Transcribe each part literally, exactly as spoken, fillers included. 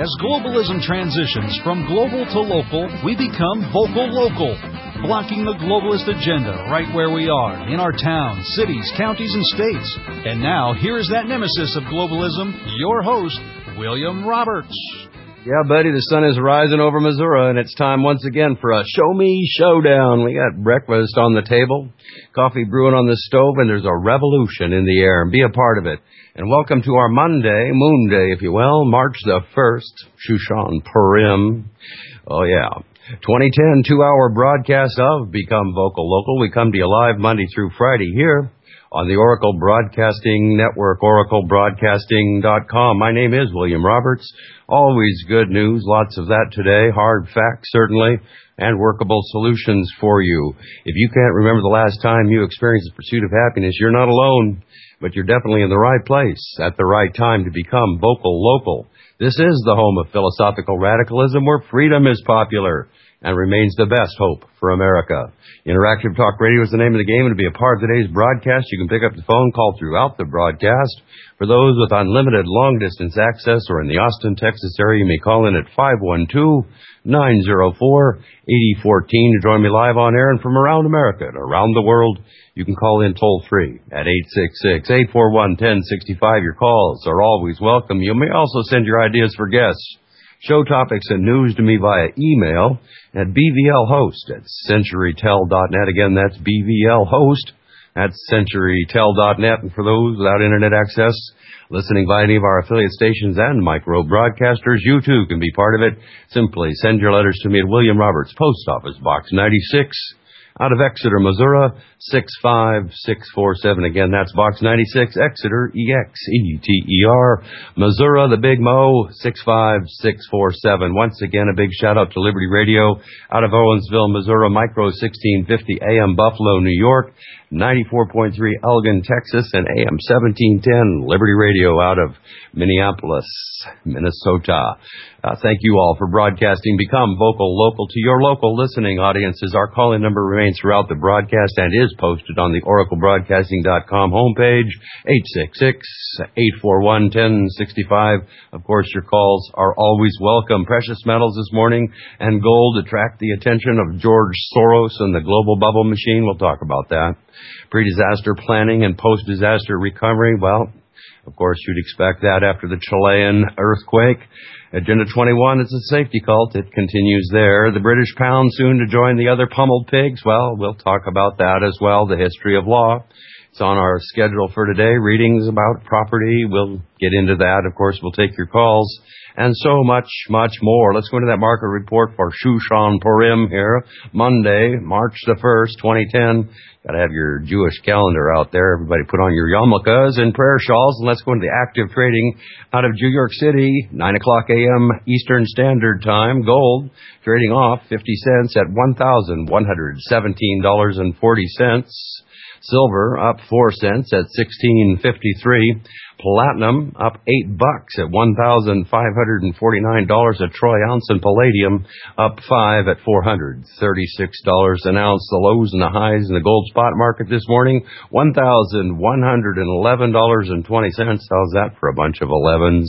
As globalism transitions from global to local, we become vocal local, blocking the globalist agenda right where we are, in our towns, cities, counties, and states. And now, here is that nemesis of globalism, your host, William Roberts. Yeah, buddy, the sun is rising over Missouri, and it's time once again for a Show Me Showdown. We got breakfast on the table, coffee brewing on the stove, and there's a revolution in the air, and be a part of it. And welcome to our Monday, Moon Day, if you will, March the first, Shushan Purim. Oh, yeah. twenty ten, two-hour broadcast of Become Vocal Local. We come to you live Monday through Friday here on the Oracle Broadcasting Network, oracle broadcasting dot com. My name is William Roberts. Always good news, lots of that today, hard facts certainly, and workable solutions for you. If you can't remember the last time you experienced the pursuit of happiness, you're not alone, but you're definitely in the right place at the right time to become vocal local. This is the home of philosophical radicalism where freedom is popular and remains the best hope for America. Interactive Talk Radio is the name of the game, and to be a part of today's broadcast, you can pick up the phone call throughout the broadcast. For those with unlimited long-distance access or in the Austin, Texas area, you may call in at five one two, nine zero four, eight zero one four to join me live on air. And from around America and around the world, you can call in toll-free at eight six six, eight four one, one zero six five. Your calls are always welcome. You may also send your ideas for guests, show topics, and news to me via email at b v l host at century tel dot net. Again, that's b v l host at century tel dot net. And for those without internet access, listening via any of our affiliate stations and micro broadcasters, you too can be part of it. Simply send your letters to me at William Roberts, Post Office Box ninety-six, out of Exeter, Missouri, six five six four seven. Again, that's Box ninety-six, Exeter, E X E T E R, Missouri, the Big Mo, six five six four seven. Once again, a big shout-out to Liberty Radio out of Owensville, Missouri, Micro sixteen fifty A M Buffalo, New York, ninety-four point three Elgin, Texas, and A M seventeen ten Liberty Radio out of Minneapolis, Minnesota. Uh, thank you all for broadcasting. Become vocal local to your local listening audiences. Our call-in number remains throughout the broadcast and is posted on the oracle broadcasting dot com homepage, eight six six, eight four one, one zero six five. Of course, your calls are always welcome. Precious metals this morning and gold attract the attention of George Soros and the global bubble machine. We'll talk about that. Pre-disaster planning and post-disaster recovery. Well, of course, you'd expect that after the Chilean earthquake. Agenda twenty-one is a safety cult. It continues there. The British pound soon to join the other pummeled pigs. Well, we'll talk about that as well. The history of law. It's on our schedule for today. Readings about property. We'll get into that. Of course, we'll take your calls. And so much, much more. Let's go into that market report for Shushan Purim here. Monday, March the first, twenty ten. Got to have your Jewish calendar out there. Everybody put on your yarmulkes and prayer shawls. And let's go into the active trading out of New York City, nine o'clock a m Eastern Standard Time. Gold trading off fifty cents at one thousand one hundred seventeen dollars and forty cents. Silver up four cents at sixteen fifty-three. Platinum up eight bucks at one thousand five hundred forty-nine dollars a troy ounce, and palladium up five at four hundred thirty-six dollars an ounce. The lows and the highs in the gold spot market this morning, one thousand one hundred eleven dollars and twenty cents. How's that for a bunch of elevens?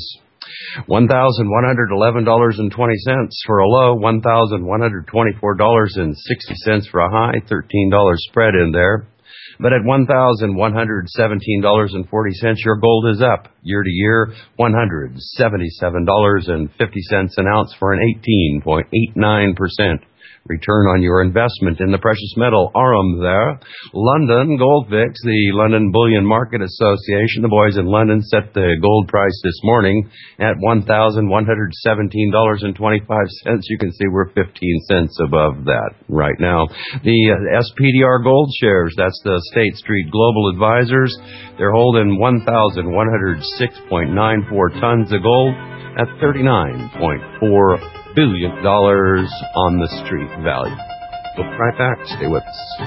one thousand one hundred eleven dollars and twenty cents for a low, one thousand one hundred twenty-four dollars and sixty cents for a high, thirteen dollars spread in there. But at one thousand one hundred seventeen dollars and forty cents, your gold is up year to year, one hundred seventy-seven dollars and fifty cents an ounce for an eighteen point eight nine percent return on your investment in the precious metal Aurum there. London, Gold Fix, the London Bullion Market Association, the boys in London set the gold price this morning at one thousand one hundred seventeen dollars and twenty-five cents. You can see we're fifteen cents above that right now. The uh, S P D R Gold shares, that's the State Street Global Advisors, they're holding one thousand one hundred six point nine four tons of gold at thirty-nine point four billion dollars on the street value. We'll be right back. Stay with us.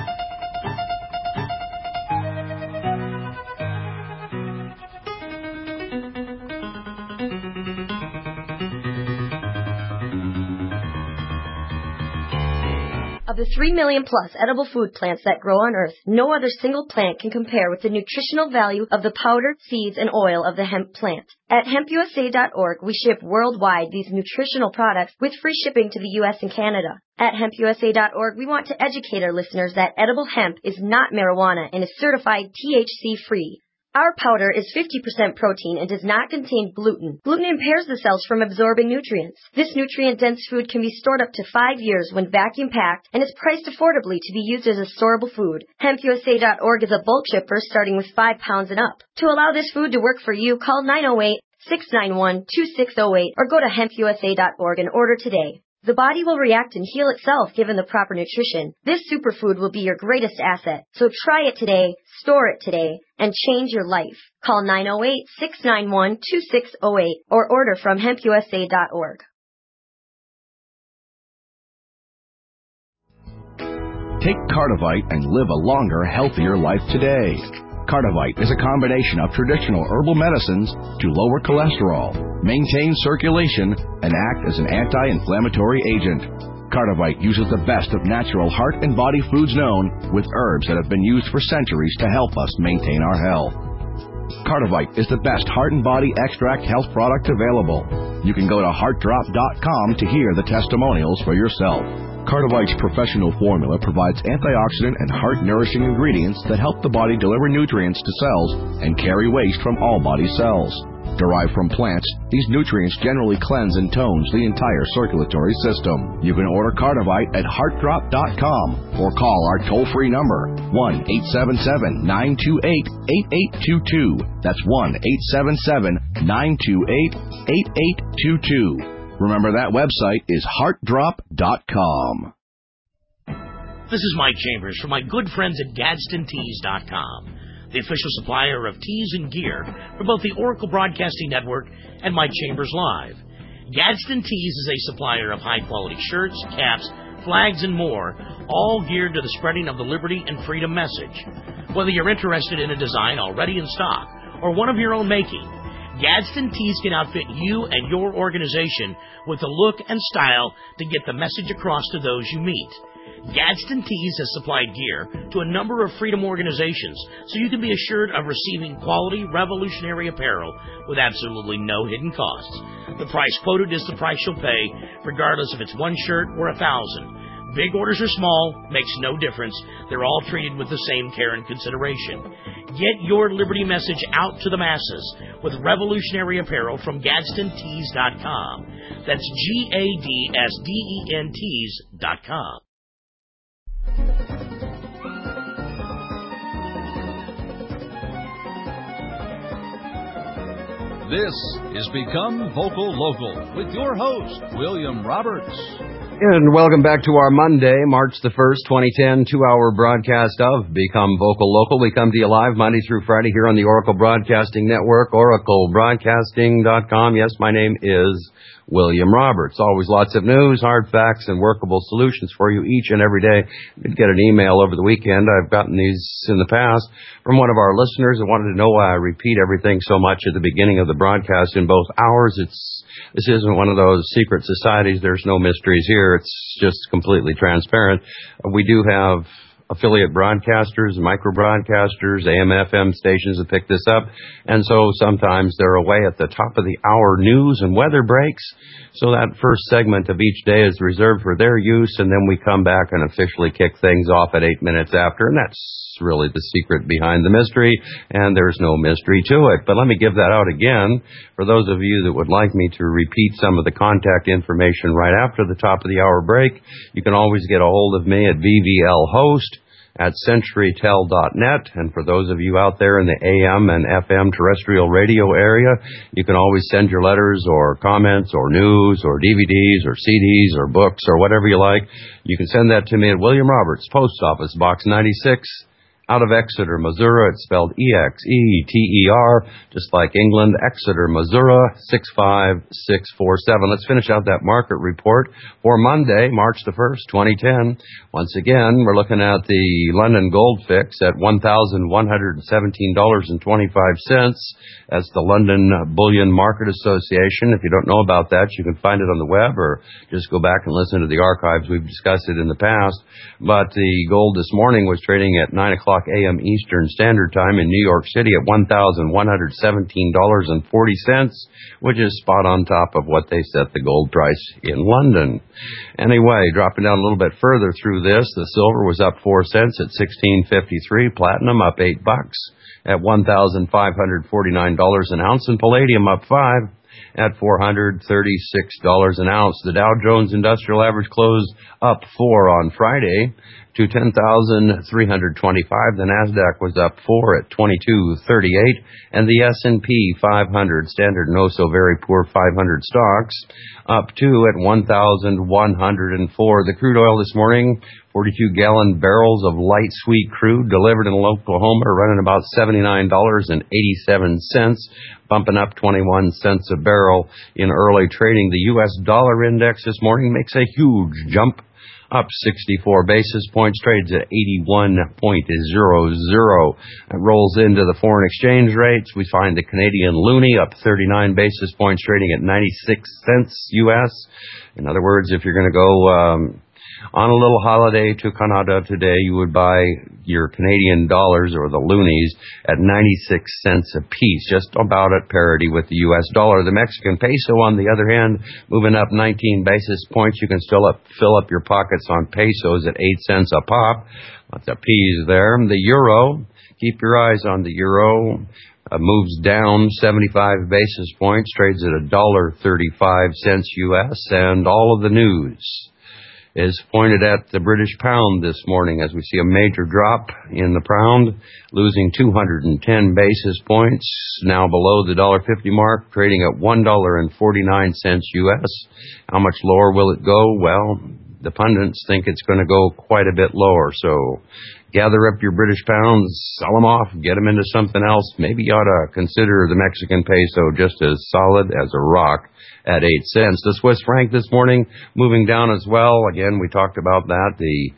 Of the the three million plus edible food plants that grow on Earth, no other single plant can compare with the nutritional value of the powder, seeds, and oil of the hemp plant. At hemp U S A dot org, we ship worldwide these nutritional products with free shipping to the U S and Canada. At hemp U S A dot org, we want to educate our listeners that edible hemp is not marijuana and is certified T H C-free. Our powder is fifty percent protein and does not contain gluten. Gluten impairs the cells from absorbing nutrients. This nutrient-dense food can be stored up to five years when vacuum-packed and is priced affordably to be used as a storable food. hemp U S A dot org is a bulk shipper starting with five pounds and up. To allow this food to work for you, call nine oh eight, six nine one, two six oh eight or go to hemp U S A dot org and order today. The body will react and heal itself given the proper nutrition. This superfood will be your greatest asset. So try it today, store it today, and change your life. Call nine oh eight, six nine one, two six oh eight or order from hemp U S A dot org. Take Cardivite and live a longer, healthier life today. Cardivite is a combination of traditional herbal medicines to lower cholesterol, maintain circulation, and act as an anti-inflammatory agent. Cardivite uses the best of natural heart and body foods known with herbs that have been used for centuries to help us maintain our health. Cardivite is the best heart and body extract health product available. You can go to heart drop dot com to hear the testimonials for yourself. Cardivite's professional formula provides antioxidant and heart-nourishing ingredients that help the body deliver nutrients to cells and carry waste from all body cells. Derived from plants, these nutrients generally cleanse and tones the entire circulatory system. You can order Cardivite at heart drop dot com or call our toll-free number, one eight seven seven, nine two eight, eight eight two two. That's one eight seven seven, nine two eight, eight eight two two. Remember, that website is heart drop dot com. This is Mike Chambers from my good friends at Gadsden Tees dot com, the official supplier of tees and gear for both the Oracle Broadcasting Network and Mike Chambers Live. Gadsden Tees is a supplier of high-quality shirts, caps, flags, and more, all geared to the spreading of the liberty and freedom message. Whether you're interested in a design already in stock or one of your own making, Gadsden Tees can outfit you and your organization with the look and style to get the message across to those you meet. Gadsden Tees has supplied gear to a number of freedom organizations, so you can be assured of receiving quality, revolutionary apparel with absolutely no hidden costs. The price quoted is the price you'll pay, regardless if it's one shirt or a thousand. Big orders or small, makes no difference. They're all treated with the same care and consideration. Get your liberty message out to the masses with revolutionary apparel from Gadsden Tees dot com. That's G A D S D E N Tees dot com. This is Become Vocal Local with your host, William Roberts. And welcome back to our Monday, March the first, twenty ten, two-hour broadcast of Become Vocal Local. We come to you live Monday through Friday here on the Oracle Broadcasting Network, oracle broadcasting dot com. Yes, my name is William Roberts. Always lots of news, hard facts, and workable solutions for you each and every day. I did get an email over the weekend. I've gotten these in the past from one of our listeners who wanted to know why I repeat everything so much at the beginning of the broadcast in both hours. It's This isn't one of those secret societies. There's no mysteries here. It's just completely transparent. We do have affiliate broadcasters, micro broadcasters, A M and F M stations that pick this up. And so sometimes they're away at the top of the hour news and weather breaks. So that first segment of each day is reserved for their use. And then we come back and officially kick things off at eight minutes after. And that's really the secret behind the mystery. And there's no mystery to it. But let me give that out again for those of you that would like me to repeat some of the contact information right after the top of the hour break. You can always get a hold of me at V V L host at century tel dot net. And for those of you out there in the A M and F M terrestrial radio area, you can always send your letters or comments or news or D V Ds or C Ds or books or whatever you like. You can send that to me at William Roberts, Post Office Box ninety-six, Out of Exeter, Missouri, it's spelled E X E T E R, just like England. Exeter, Missouri, six five six four seven. Let's finish out that market report for Monday, March the first, twenty ten. Once again, we're looking at the London Gold Fix at one thousand one hundred seventeen dollars and twenty-five cents. That's the London Bullion Market Association. If you don't know about that, you can find it on the web or just go back and listen to the archives. We've discussed it in the past. But the gold this morning was trading at nine o'clock a.m. Eastern Standard Time in New York City at one thousand one hundred seventeen dollars and forty cents, which is spot on top of what they set the gold price in London. Anyway, dropping down a little bit further through this, the silver was up four cents at sixteen fifty-three, platinum up eight bucks at one thousand five hundred forty-nine dollars an ounce, and palladium up five at four hundred thirty-six dollars an ounce. The Dow Jones Industrial Average closed up four on Friday to ten thousand three hundred twenty-five. The Nasdaq was up four at twenty-two thirty-eight, and the S and P five hundred, standard and oh so very poor five hundred stocks, up two at one thousand one hundred four. The crude oil this morning, forty-two gallon barrels of light sweet crude delivered in Oklahoma, running about seventy-nine dollars and eighty-seven cents, bumping up twenty-one cents a barrel in early trading. The U S dollar index this morning makes a huge jump, up sixty-four basis points, trades at eighty-one point zero zero. It rolls into the foreign exchange rates. We find the Canadian loonie up thirty-nine basis points, trading at ninety-six cents U S. In other words, if you're going to go um, on a little holiday to Canada today, you would buy your Canadian dollars or the loonies at ninety-six cents a piece, just about at parity with the U S dollar. The Mexican peso, on the other hand, moving up nineteen basis points. You can still up, fill up your pockets on pesos at eight cents a pop. Lots of peas there. The euro, keep your eyes on the euro. Uh, moves down seventy-five basis points, trades at one dollar thirty-five U S, and all of the news is pointed at the British pound this morning as we see a major drop in the pound, losing two hundred ten basis points, now below the one dollar fifty mark, trading at one dollar forty-nine U S. How much lower will it go? Well, the pundits think it's going to go quite a bit lower, so gather up your British pounds, sell them off, get them into something else. Maybe you ought to consider the Mexican peso just as solid as a rock at eight cents. The Swiss franc this morning moving down as well. Again, we talked about that. The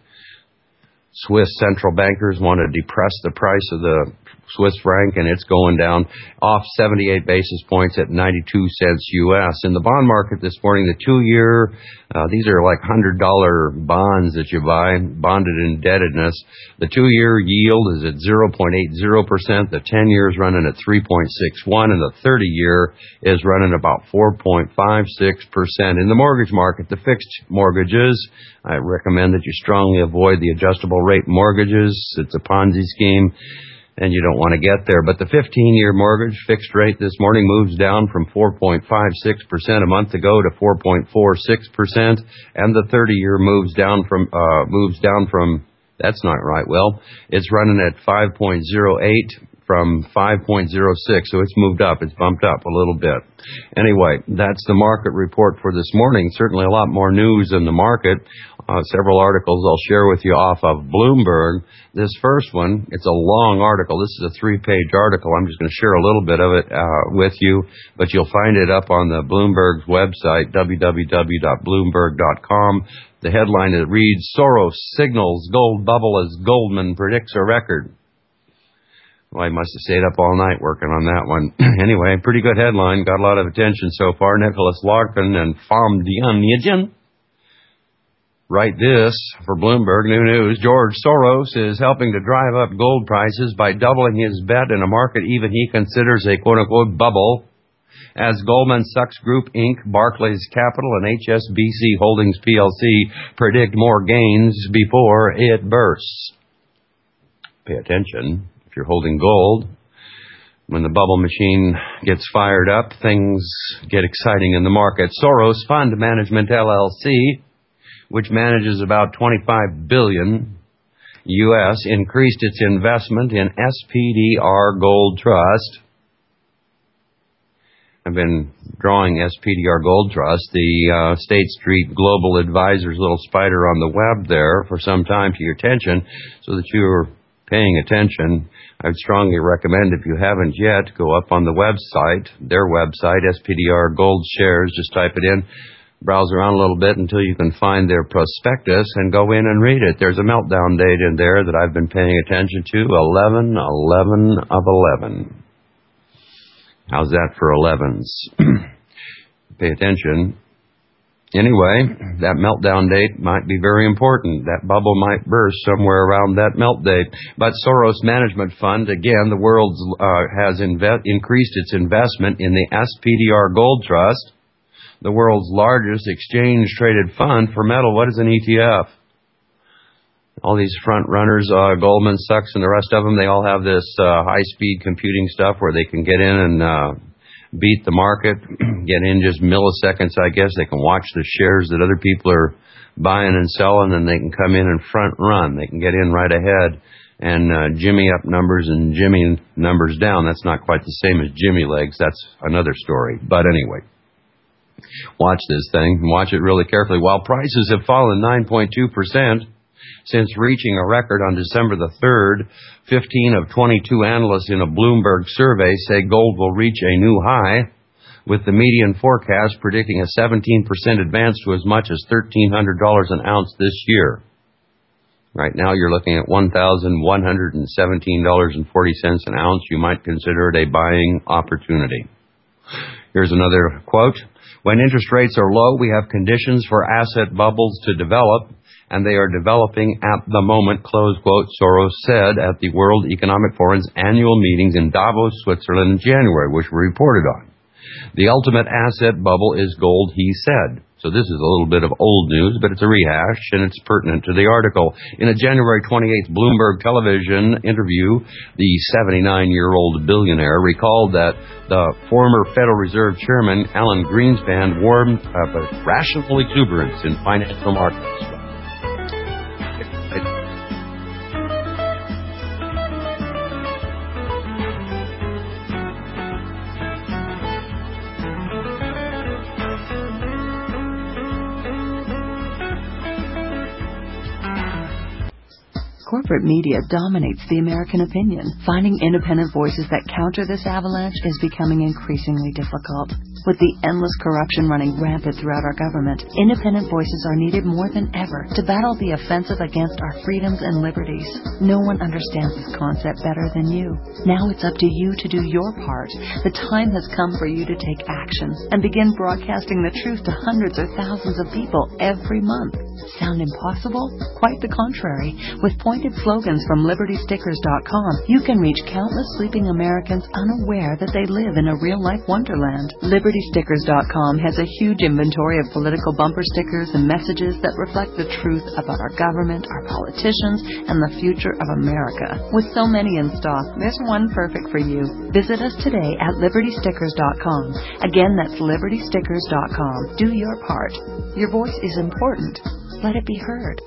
Swiss central bankers want to depress the price of the Swiss franc, and it's going down off seventy-eight basis points at ninety-two cents U S. In the bond market this morning, the two-year, uh, these are like one hundred dollar bonds that you buy, bonded indebtedness. The two-year yield is at zero point eight zero percent. The ten-year is running at three point six one, and the thirty-year is running about four point five six percent. In the mortgage market, the fixed mortgages, I recommend that you strongly avoid the adjustable rate mortgages. It's a Ponzi scheme, and you don't want to get there. But the fifteen-year mortgage fixed rate this morning moves down from four point five six percent a month ago to four point four six percent, and the thirty-year moves down from uh moves down from that's not right. Well, it's running at five point zero eight from five point zero six, so it's moved up. It's bumped up a little bit. Anyway, that's the market report for this morning. Certainly a lot more news in the market. Uh, several articles I'll share with you off of Bloomberg. This first one, it's a long article. This is a three-page article. I'm just going to share a little bit of it uh, with you, but you'll find it up on the Bloomberg's website, w w w dot bloomberg dot com. The headline it reads, Soros signals gold bubble as Goldman predicts a record. Well, I must have stayed up all night working on that one. Anyway, pretty good headline. Got a lot of attention so far. Nicholas Larkin and Pham Dianyajan write this for Bloomberg New News. George Soros is helping to drive up gold prices by doubling his bet in a market even he considers a quote-unquote bubble, as Goldman Sachs Group Incorporated, Barclays Capital, and H S B C Holdings P L C predict more gains before it bursts. Pay attention. If you're holding gold, when the bubble machine gets fired up, things get exciting in the market. Soros Fund Management L L C, which manages about twenty-five billion dollars U S, increased its investment in S P D R Gold Trust. I've been drawing S P D R Gold Trust, the uh, State Street Global Advisors little spider on the web there, for some time to your attention, so that you're paying attention, I would strongly recommend, if you haven't yet, go up on the website, their website, S P D R Gold Shares, just type it in, browse around a little bit until you can find their prospectus and go in and read it. There's a meltdown date in there that I've been paying attention to, eleven eleven of eleven. How's that for elevens? Pay attention. Anyway, that meltdown date might be very important. That bubble might burst somewhere around that melt date. But Soros Management Fund, again, the world uh, has inve- increased its investment in the S P D R Gold Trust, the world's largest exchange-traded fund for metal. What is an E T F? All these front runners, uh, Goldman Sachs and the rest of them, they all have this uh, high-speed computing stuff where they can get in and uh, beat the market, get in just milliseconds, I guess. They can watch the shares that other people are buying and selling, and they can come in and front run. They can get in right ahead and uh, jimmy up numbers and jimmy numbers down. That's not quite the same as Jimmy Legs. That's another story. But anyway, watch this thing. Watch it really carefully. While prices have fallen nine point two percent since reaching a record on December the third, fifteen of twenty-two analysts in a Bloomberg survey say gold will reach a new high, with the median forecast predicting a seventeen percent advance to as much as thirteen hundred dollars an ounce this year. Right now you're looking at one thousand one hundred seventeen dollars and forty cents an ounce. You might consider it a buying opportunity. Here's another quote. When interest rates are low, we have conditions for asset bubbles to develop, and they are developing at the moment, close quote, Soros said at the World Economic Forum's annual meetings in Davos, Switzerland in January, which were reported on. The ultimate asset bubble is gold, he said. So this is a little bit of old news, but it's a rehash, and it's pertinent to the article. In a January twenty-eighth Bloomberg television interview, the seventy-nine-year-old billionaire recalled that the former Federal Reserve Chairman, Alan Greenspan, warned of a rational exuberance in financial markets. Corporate media dominates the American opinion. Finding independent voices that counter this avalanche is becoming increasingly difficult. With the endless corruption running rampant throughout our government, independent voices are needed more than ever to battle the offensive against our freedoms and liberties. No one understands this concept better than you. Now it's up to you to do your part. The time has come for you to take action and begin broadcasting the truth to hundreds or thousands of people every month. Sound impossible? Quite the contrary. With pointed slogans from Liberty Stickers dot com, you can reach countless sleeping Americans unaware that they live in a real-life wonderland. Liberty Stickers dot com has a huge inventory of political bumper stickers and messages that reflect the truth about our government, our politicians, and the future of America. With so many in stock, there's one perfect for you. Visit us today at Liberty Stickers dot com. Again, that's Liberty Stickers dot com. Do your part. Your voice is important. Let it be heard.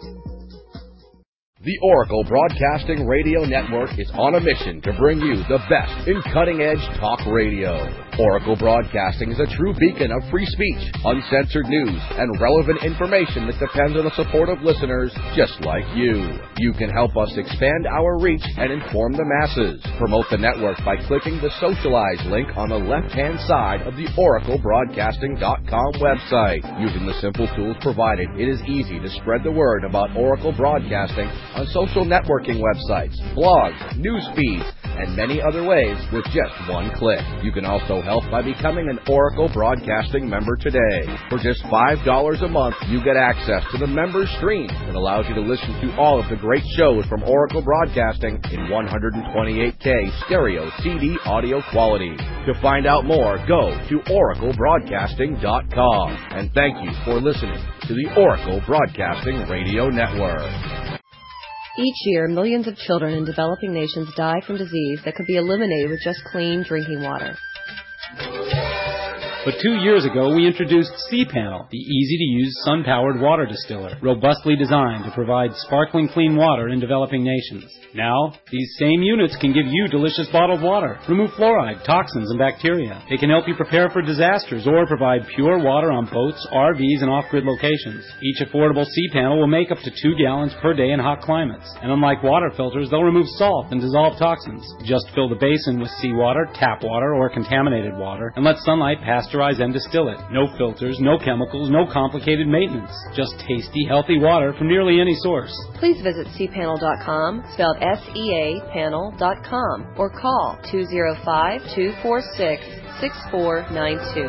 The Oracle Broadcasting Radio Network is on a mission to bring you the best in cutting-edge talk radio. Oracle Broadcasting is a true beacon of free speech, uncensored news, and relevant information that depends on the support of listeners just like you. You can help us expand our reach and inform the masses. Promote the network by clicking the Socialize link on the left-hand side of the Oracle Broadcasting dot com website. Using the simple tools provided, it is easy to spread the word about Oracle Broadcasting on social networking websites, blogs, news feeds, and many other ways with just one click. You can also help by becoming an Oracle Broadcasting member today. For just five dollars a month, you get access to the member stream that allows you to listen to all of the great shows from Oracle Broadcasting in one twenty-eight K stereo C D audio quality. To find out more, go to Oracle Broadcasting dot com. And thank you for listening to the Oracle Broadcasting Radio Network. Each year, millions of children in developing nations die from disease that could be eliminated with just clean drinking water. But two years ago, we introduced C-Panel, the easy-to-use sun-powered water distiller, robustly designed to provide sparkling clean water in developing nations. Now, these same units can give you delicious bottled water, remove fluoride, toxins, and bacteria. They can help you prepare for disasters or provide pure water on boats, R Vs, and off-grid locations. Each affordable C-Panel will make up to two gallons per day in hot climates. And unlike water filters, they'll remove salt and dissolve toxins. Just fill the basin with seawater, tap water, or contaminated water, and let sunlight pasteurize and distill it. No filters, no chemicals, no complicated maintenance. Just tasty, healthy water from nearly any source. Please visit C panel dot com, spelled S E A panel dot com, or call two oh five, two four six, six four nine two.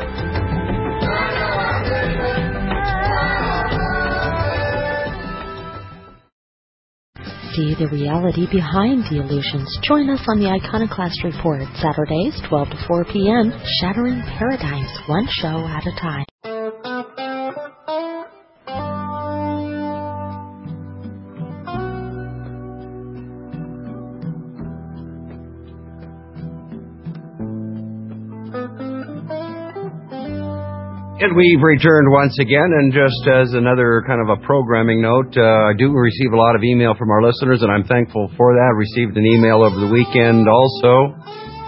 See the reality behind the illusions. Join us on the Iconoclast Report, Saturdays, twelve to four p.m., shattering paradigms, one show at a time. And we've returned once again, and just as another kind of a programming note, uh, I do receive a lot of email from our listeners, and I'm thankful for that. I received an email over the weekend also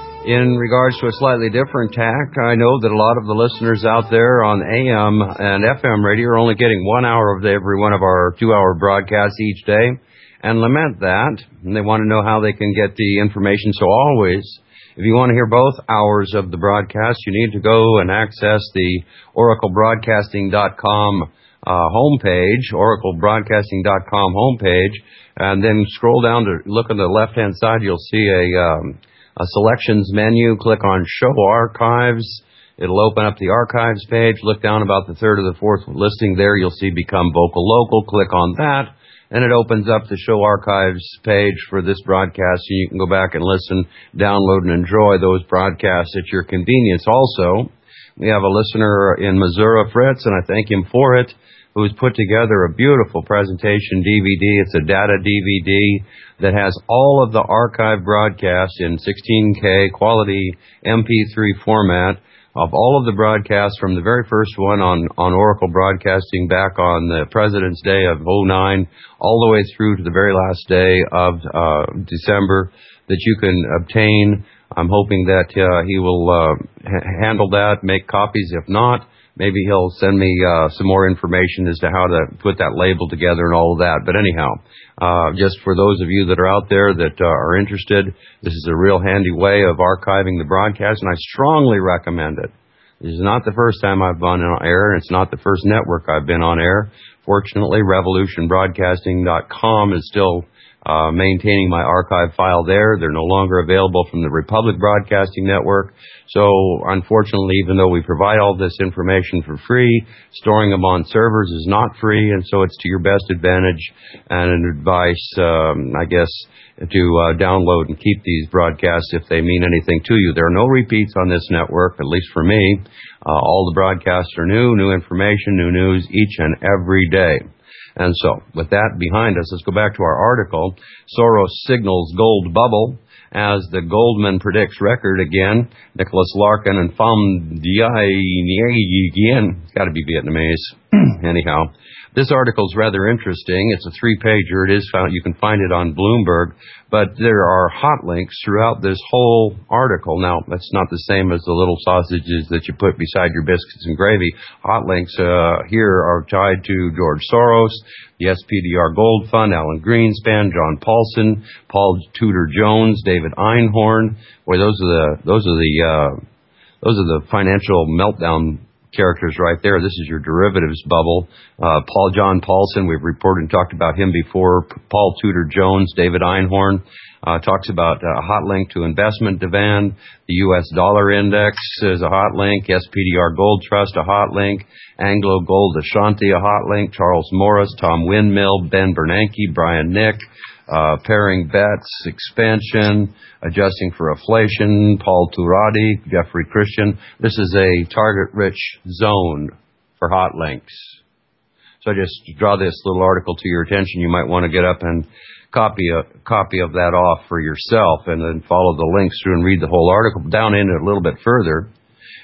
in regards to a slightly different tack. I know that a lot of the listeners out there on A M and F M radio are only getting one hour of every one of our two-hour broadcasts each day, and lament that, and they want to know how they can get the information. So always, if you want to hear both hours of the broadcast, you need to go and access the oracle broadcasting dot com uh, homepage, oracle broadcasting dot com homepage, and then scroll down to look on the left-hand side. You'll see a, um, a selections menu. Click on Show Archives. It'll open up the archives page. Look down about the third or the fourth listing there. You'll see Become Vocal Local. Click on that, and it opens up the Show Archives page for this broadcast, so you can go back and listen, download, and enjoy those broadcasts at your convenience. Also, we have a listener in Missouri, Fritz, and I thank him for it, who's put together a beautiful presentation D V D. It's a data D V D that has all of the archive broadcasts in sixteen K quality M P three format of all of the broadcasts from the very first one on, on Oracle Broadcasting back on the President's Day of oh nine, all the way through to the very last day of uh, December, that you can obtain. I'm hoping that uh, he will uh, ha- handle that, make copies. If not, maybe he'll send me uh, some more information as to how to put that label together and all of that. But anyhow, uh, just for those of you that are out there that uh, are interested, this is a real handy way of archiving the broadcast, and I strongly recommend it. This is not the first time I've been on air, and it's not the first network I've been on air. Fortunately, revolution broadcasting dot com is still uh, maintaining my archive file there. They're no longer available from the Republic Broadcasting Network. So, unfortunately, even though we provide all this information for free, storing them on servers is not free, and so it's to your best advantage and an advice, um, I guess, to uh, download and keep these broadcasts if they mean anything to you. There are no repeats on this network, at least for me. Uh, all the broadcasts are new, new information, new news each and every day. And so, with that behind us, let's go back to our article. Soros signals gold bubble as the Goldman predicts record again. Nicholas Larkin and Pham Dien, it's got to be Vietnamese. Anyhow, this article is rather interesting. It's a three-pager. It is found. You can find it on Bloomberg, but there are hot links throughout this whole article. Now, that's not the same as the little sausages that you put beside your biscuits and gravy. Hot links uh, here are tied to George Soros, the S P D R Gold Fund, Alan Greenspan, John Paulson, Paul Tudor Jones, David Einhorn. Boy, those are the those are the uh, those are the financial meltdown characters right there. This is your derivatives bubble. Uh, Paul John Paulson, we've reported and talked about him before. Paul Tudor Jones, David Einhorn, uh, talks about a hot link to investment demand. The U S dollar index is a hot link. S P D R Gold Trust, a hot link. Anglo Gold Ashanti, a hot link. Charles Morris, Tom Windmill, Ben Bernanke, Brian Nick, Uh, pairing bets, expansion, adjusting for inflation, Paul Turati, Jeffrey Christian. This is a target-rich zone for hot links. So I just draw this little article to your attention. You might want to get up and copy a copy of that off for yourself and then follow the links through and read the whole article. Down in it a little bit further,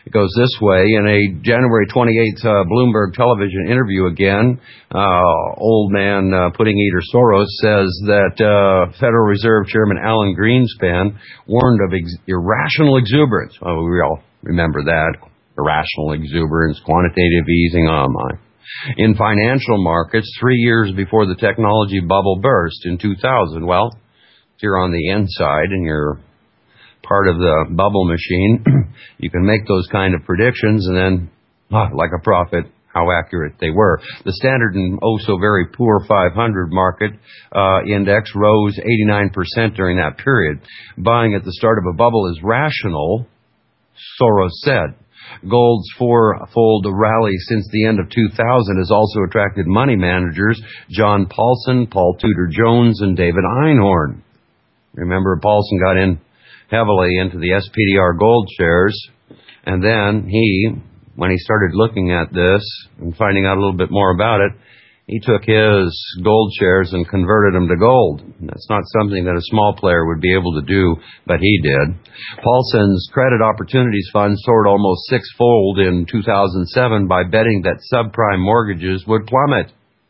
It goes this way. In a January twenty-eighth uh, Bloomberg television interview again, uh, old man uh, pudding eater Soros says that uh, Federal Reserve Chairman Alan Greenspan warned of ex- irrational exuberance. Oh, we all remember that. Irrational exuberance, quantitative easing, oh my. In financial markets, three years before the technology bubble burst in two thousand. Well, if you're on the inside and you're part of the bubble machine, you can make those kind of predictions and then, ah, like a prophet, how accurate they were. The Standard and oh so very poor five hundred market uh, index rose eighty-nine percent during that period. Buying at the start of a bubble is rational, Soros said. Gold's four-fold rally since the end of two thousand has also attracted money managers John Paulson, Paul Tudor Jones, and David Einhorn. Remember, Paulson got in heavily into the S P D R gold shares, and then he, when he started looking at this and finding out a little bit more about it, he took his gold shares and converted them to gold. That's not something that a small player would be able to do, but he did. Paulson's Credit Opportunities Fund soared almost sixfold in two thousand seven by betting that subprime mortgages would plummet.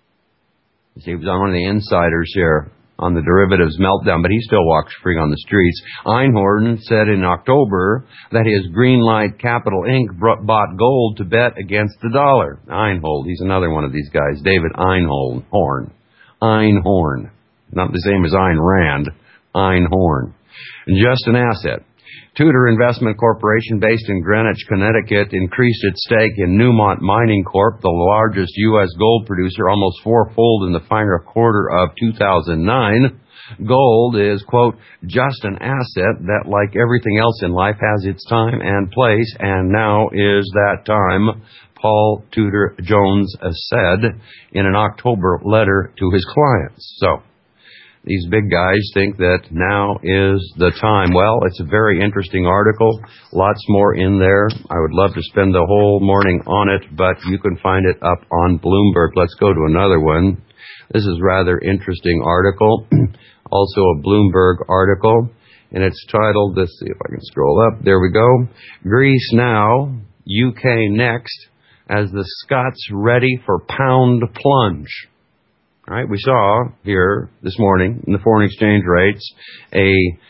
He was one of the insiders here on the derivatives meltdown, but he still walks free on the streets. Einhorn said in October that his Greenlight Capital Incorporated bought gold to bet against the dollar. Einhold, he's another one of these guys. David Einhold, Horn. Einhorn. Not the same as Ayn Rand. Einhorn. Just an asset. Tudor Investment Corporation, based in Greenwich, Connecticut, increased its stake in Newmont Mining Corp, the largest U S gold producer, almost fourfold in the final quarter of two thousand nine. Gold is, quote, just an asset that, like everything else in life, has its time and place, and now is that time, Paul Tudor Jones said in an October letter to his clients. So, these big guys think that now is the time. Well, it's a very interesting article. Lots more in there. I would love to spend the whole morning on it, but you can find it up on Bloomberg. Let's go to another one. This is a rather interesting article. Also a Bloomberg article. And it's titled, let's see if I can scroll up. There we go. Greece now, U K next, as the Scots ready for pound plunge. All right, we saw here this morning in the foreign exchange rates a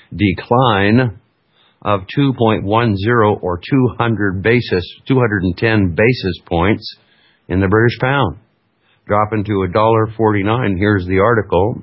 decline of two point one zero or two hundred basis, two hundred ten basis points in the British pound, dropping to one dollar forty-nine. Here's the article.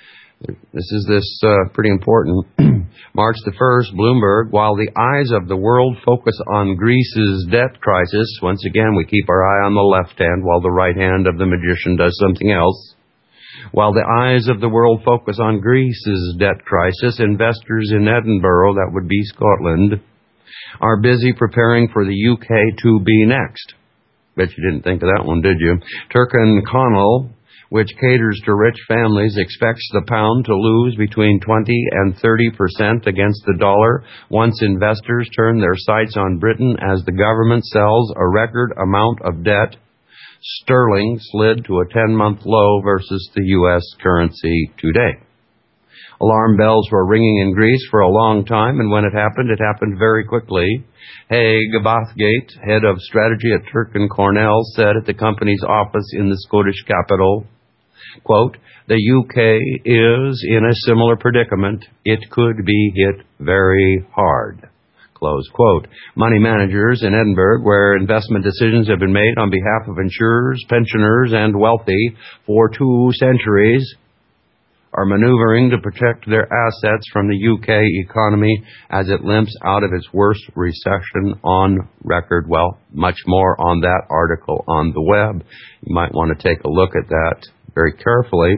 This is this uh, pretty important. March the first, Bloomberg, while the eyes of the world focus on Greece's debt crisis, once again we keep our eye on the left hand while the right hand of the magician does something else. While the eyes of the world focus on Greece's debt crisis, investors in Edinburgh, that would be Scotland, are busy preparing for the U K to be next. Bet you didn't think of that one, did you? Tyrconnell, which caters to rich families, expects the pound to lose between twenty and thirty percent against the dollar once investors turn their sights on Britain as the government sells a record amount of debt. Sterling slid to a ten-month low versus the U S currency today. Alarm bells were ringing in Greece for a long time, and when it happened, it happened very quickly. Haig Bathgate, head of strategy at Turkin Cornell, said at the company's office in the Scottish capital, quote, the U K is in a similar predicament. It could be hit very hard. Close quote. Money managers in Edinburgh, where investment decisions have been made on behalf of insurers, pensioners, and wealthy for two centuries, are maneuvering to protect their assets from the U K economy as it limps out of its worst recession on record. Well, much more on that article on the web. You might want to take a look at that very carefully.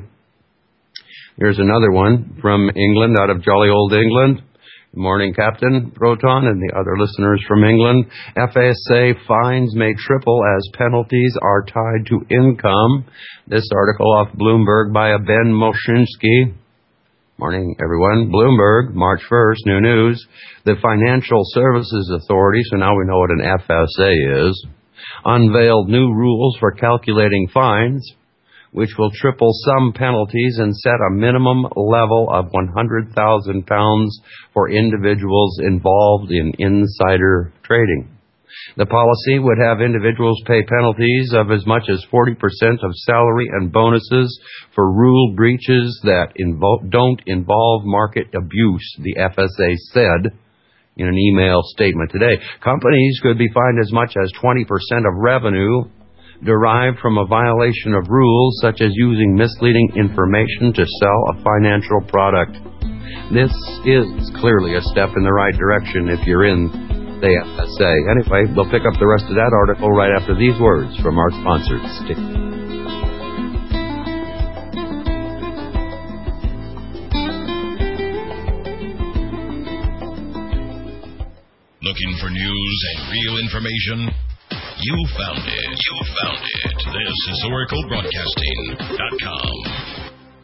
Here's another one from England, out of jolly old England. Good morning, Captain Proton and the other listeners from England. F S A fines may triple as penalties are tied to income. This article off Bloomberg by a Ben Moshinsky. Morning, everyone. Bloomberg, March first, new news. The Financial Services Authority, so now we know what an F S A is, unveiled new rules for calculating fines, which will triple some penalties and set a minimum level of one hundred thousand pounds for individuals involved in insider trading. The policy would have individuals pay penalties of as much as forty percent of salary and bonuses for rule breaches that invo- don't involve market abuse, the F S A said in an email statement today. Companies could be fined as much as twenty percent of revenue derived from a violation of rules, such as using misleading information to sell a financial product. This is clearly a step in the right direction if you're in the F S A. Anyway, we'll pick up the rest of that article right after these words from our sponsors. Looking for news and real information? You found it. You found it. This is Oracle Broadcasting dot com.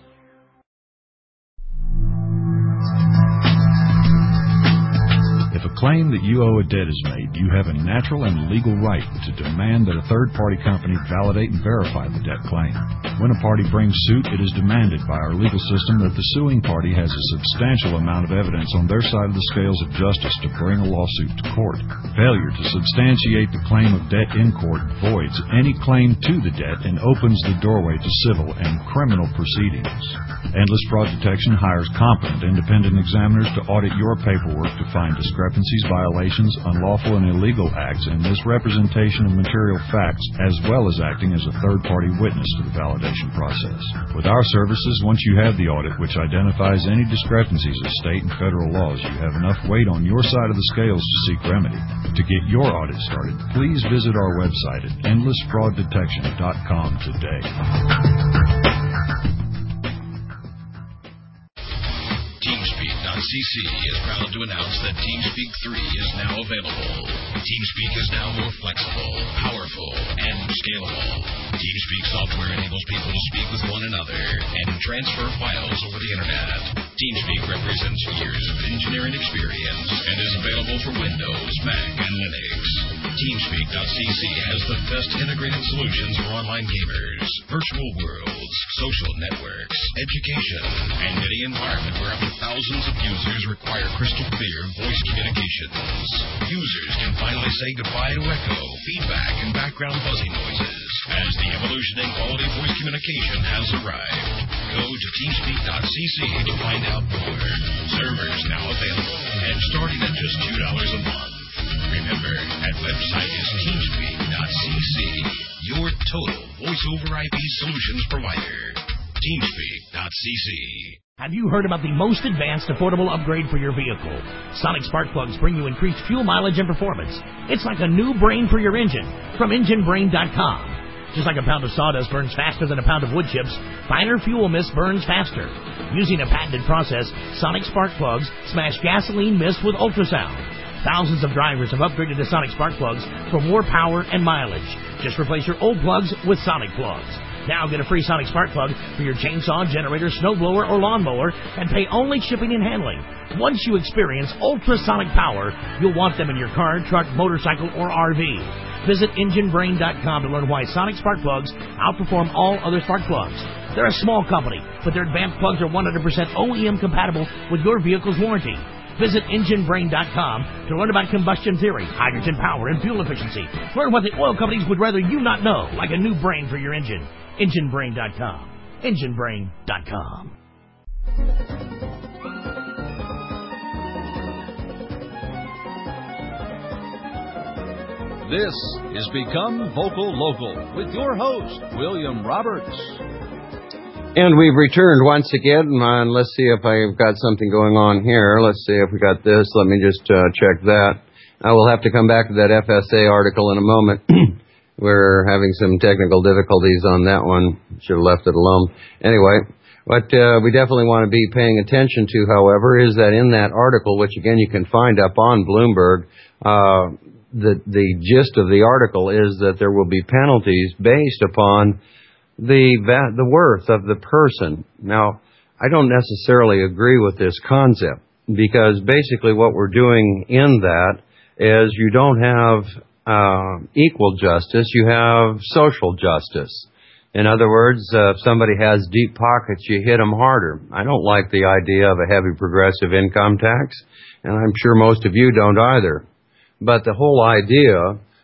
If a claim that you owe a debt is made, you have a natural and legal right to demand that a third-party company validate and verify the debt claim. When a party brings suit, it is demanded by our legal system that the suing party has a substantial amount of evidence on their side of the scales of justice to bring a lawsuit to court. Failure to substantiate the claim of debt in court voids any claim to the debt and opens the doorway to civil and criminal proceedings. Endless Fraud Detection hires competent independent examiners to audit your paperwork to find discrepancies, violations, unlawful and illegal acts, and misrepresentation of material facts, as well as acting as a third-party witness to the validation process. With our services, once you have the audit, which identifies any discrepancies of state and federal laws, you have enough weight on your side of the scales to seek remedy. To get your audit started, please visit our website at endless fraud detection dot com today. TeamSpeak dot c c is proud to announce that TeamSpeak three is now available. TeamSpeak is now more flexible, powerful, and scalable. TeamSpeak software enables people to speak with one another and transfer files over the internet. TeamSpeak represents years of engineering experience and is available for Windows, Mac, and Linux. TeamSpeak dot c c has the best integrated solutions for online gamers, virtual worlds, social networks, education, and any environment where up to thousands of users require crystal clear voice communications. Users can finally say goodbye to echo, feedback, and background buzzing noises as the evolution in quality voice communication has arrived. Go to TeamSpeak dot c c to find out more. Servers now available and starting at just two dollars a month. Remember, that website is TeamSpeak dot c c, your total voice-over I P solutions provider. TeamSpeak dot c c. Have you heard about the most advanced affordable upgrade for your vehicle? Sonic Spark Plugs bring you increased fuel mileage and performance. It's like a new brain for your engine from engine brain dot com. Just like a pound of sawdust burns faster than a pound of wood chips, finer fuel mist burns faster. Using a patented process, Sonic Spark Plugs smash gasoline mist with ultrasound. Thousands of drivers have upgraded to Sonic Spark Plugs for more power and mileage. Just replace your old plugs with Sonic Plugs. Now get a free Sonic Spark Plug for your chainsaw, generator, snowblower, or lawnmower, and pay only shipping and handling. Once you experience ultrasonic power, you'll want them in your car, truck, motorcycle, or R V. Visit engine brain dot com to learn why Sonic Spark Plugs outperform all other spark plugs. They're a small company, but their advanced plugs are one hundred percent O E M compatible with your vehicle's warranty. Visit engine brain dot com to learn about combustion theory, hydrogen power, and fuel efficiency. Learn what the oil companies would rather you not know, like a new brain for your engine. engine brain dot com. engine brain dot com. This is Become Vocal Local with your host, William Roberts. And we've returned once again, and let's see if I've got something going on here. Let's see if we got this. Let me just uh, check that. I will have to come back to that F S A article in a moment. We're having some technical difficulties on that one. Should have left it alone. Anyway, what uh, we definitely want to be paying attention to, however, is that in that article, which again you can find up on Bloomberg, uh, the the gist of the article is that there will be penalties based upon the va- the worth of the person. Now, I don't necessarily agree with this concept, because basically what we're doing in that is you don't have uh, equal justice, you have social justice. In other words, uh, if somebody has deep pockets, you hit them harder. I don't like the idea of a heavy progressive income tax, and I'm sure most of you don't either. But the whole idea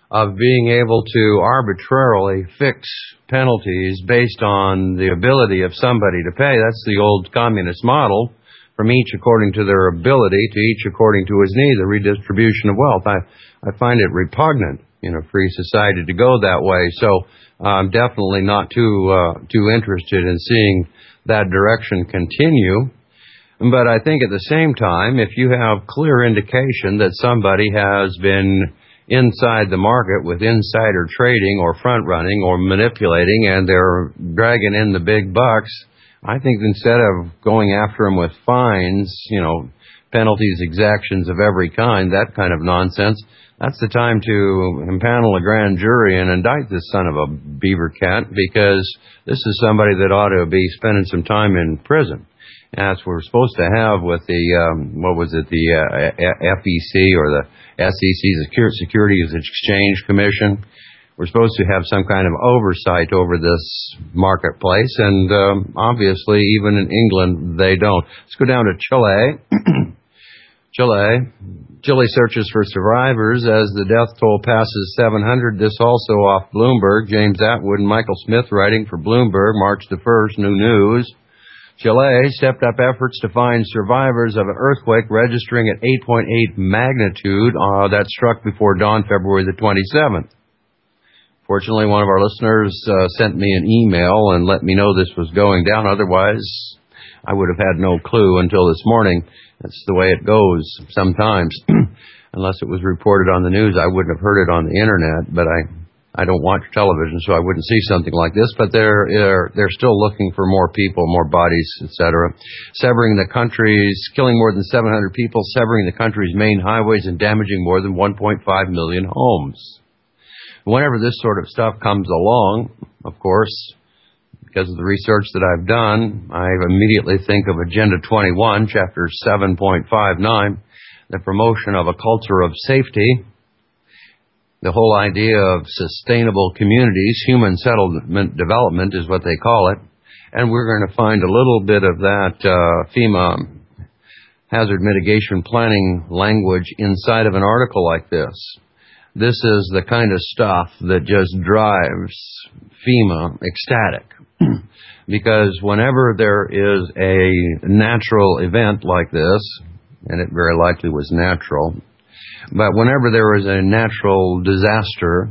of being able to arbitrarily fix penalties based on the ability of somebody to pay. That's the old communist model, from each according to their ability to each according to his need, the redistribution of wealth. I, I find it repugnant in a free society to go that way. So I'm definitely not too, uh, too interested in seeing that direction continue. But I think at the same time, if you have clear indication that somebody has been inside the market with insider trading or front running or manipulating and they're dragging in the big bucks, I think instead of going after them with fines, you know, penalties, exactions of every kind, that kind of nonsense, that's the time to impanel a grand jury and indict this son of a beaver cat, because this is somebody that ought to be spending some time in prison. And that's what we're supposed to have with the, um, what was it, the uh, F E C or the S E C, the Securities Exchange Commission. We're supposed to have some kind of oversight over this marketplace, and um, obviously even in England they don't. Let's go down to Chile. Chile. Chile searches for survivors as the death toll passes seven hundred. This also off Bloomberg. James Atwood and Michael Smith writing for Bloomberg, March the first, New News. Chile stepped up efforts to find survivors of an earthquake registering at eight point eight magnitude uh, that struck before dawn February the twenty-seventh. Fortunately, one of our listeners uh, sent me an email and let me know this was going down. Otherwise, I would have had no clue until this morning. That's the way it goes sometimes. Unless it was reported on the news, I wouldn't have heard it on the Internet, but I I don't watch television, so I wouldn't see something like this. But they're they're, they're still looking for more people, more bodies, et cetera. Severing the country's, killing more than seven hundred people, severing the country's main highways and damaging more than one point five million homes. Whenever this sort of stuff comes along, of course, because of the research that I've done, I immediately think of Agenda twenty-one, Chapter seven point five nine, the promotion of a culture of safety. The whole idea of sustainable communities, human settlement development is what they call it. And we're going to find a little bit of that uh, FEMA hazard mitigation planning language inside of an article like this. This is the kind of stuff that just drives FEMA ecstatic. Because whenever there is a natural event like this, and it very likely was natural, but whenever there is a natural disaster,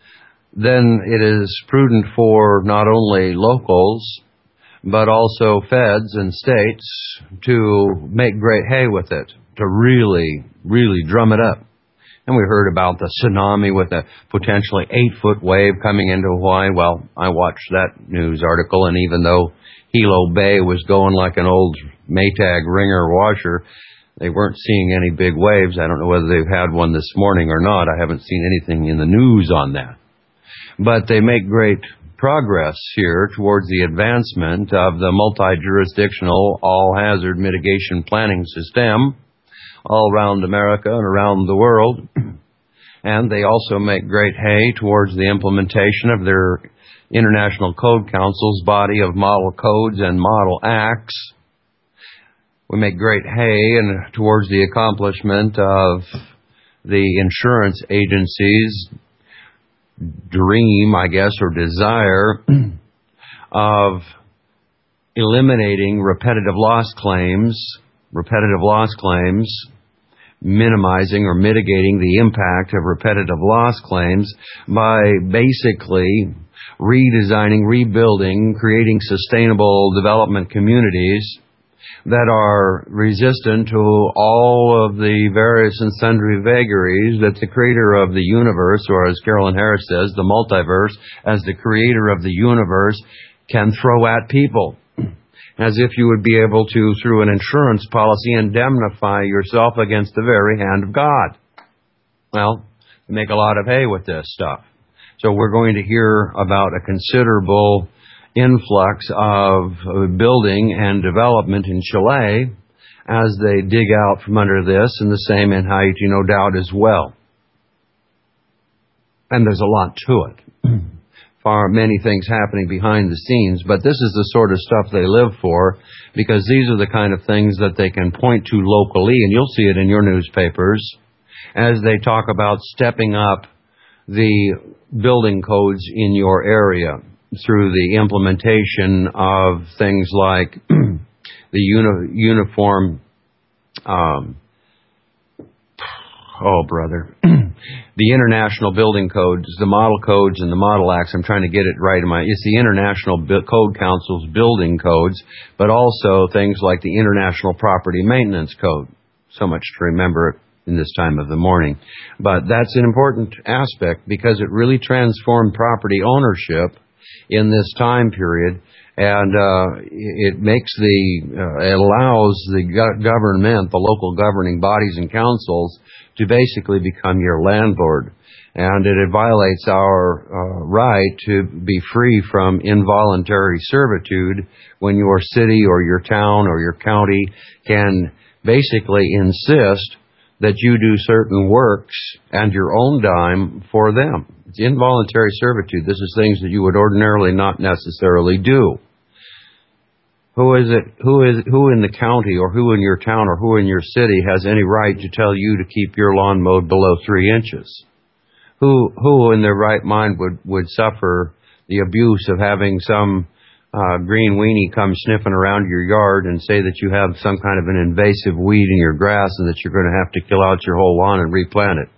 then it is prudent for not only locals, but also feds and states to make great hay with it, to really, really drum it up. And we heard about the tsunami with a potentially eight-foot wave coming into Hawaii. Well, I watched that news article, and even though Hilo Bay was going like an old Maytag wringer washer, they weren't seeing any big waves. I don't know whether they've had one this morning or not. I haven't seen anything in the news on that. But they make great progress here towards the advancement of the multi-jurisdictional all-hazard mitigation planning system all around America and around the world. And they also make great hay towards the implementation of their International Code Council's body of model codes and model acts. We make great hay and towards the accomplishment of the insurance agency's dream, I guess, or desire of eliminating repetitive loss claims, repetitive loss claims, minimizing or mitigating the impact of repetitive loss claims by basically redesigning, rebuilding, creating sustainable development communities that are resistant to all of the various and sundry vagaries that the creator of the universe, or as Carolyn Harris says, the multiverse, as the creator of the universe, can throw at people. As if you would be able to, through an insurance policy, indemnify yourself against the very hand of God. Well, we make a lot of hay with this stuff. So we're going to hear about a considerable influx of building and development in Chile as they dig out from under this, and the same in Haiti, no doubt, as well. And there's a lot to it. Far many things happening behind the scenes, but this is the sort of stuff they live for, because these are the kind of things that they can point to locally, and you'll see it in your newspapers as they talk about stepping up the building codes in your area through the implementation of things like the uni- uniform, um, oh, brother, the International Building Codes, the Model Codes and the Model Acts. I'm trying to get it right in my, it's the International B- Code Council's building codes, but also things like the International Property Maintenance Code. So much to remember in this time of the morning. But that's an important aspect because it really transformed property ownership in this time period, and uh, it makes the, uh, it allows the go- government, the local governing bodies and councils to basically become your landlord. And it violates our uh, right to be free from involuntary servitude when your city or your town or your county can basically insist that you do certain works and your own dime for them. It's involuntary servitude. This is things that you would ordinarily not necessarily do. Who is it, who is, who in the county or who in your town or who in your city has any right to tell you to keep your lawn mowed below three inches? Who, who in their right mind would, would suffer the abuse of having some Uh, green weenie come sniffing around your yard and say that you have some kind of an invasive weed in your grass and that you're going to have to kill out your whole lawn and replant it?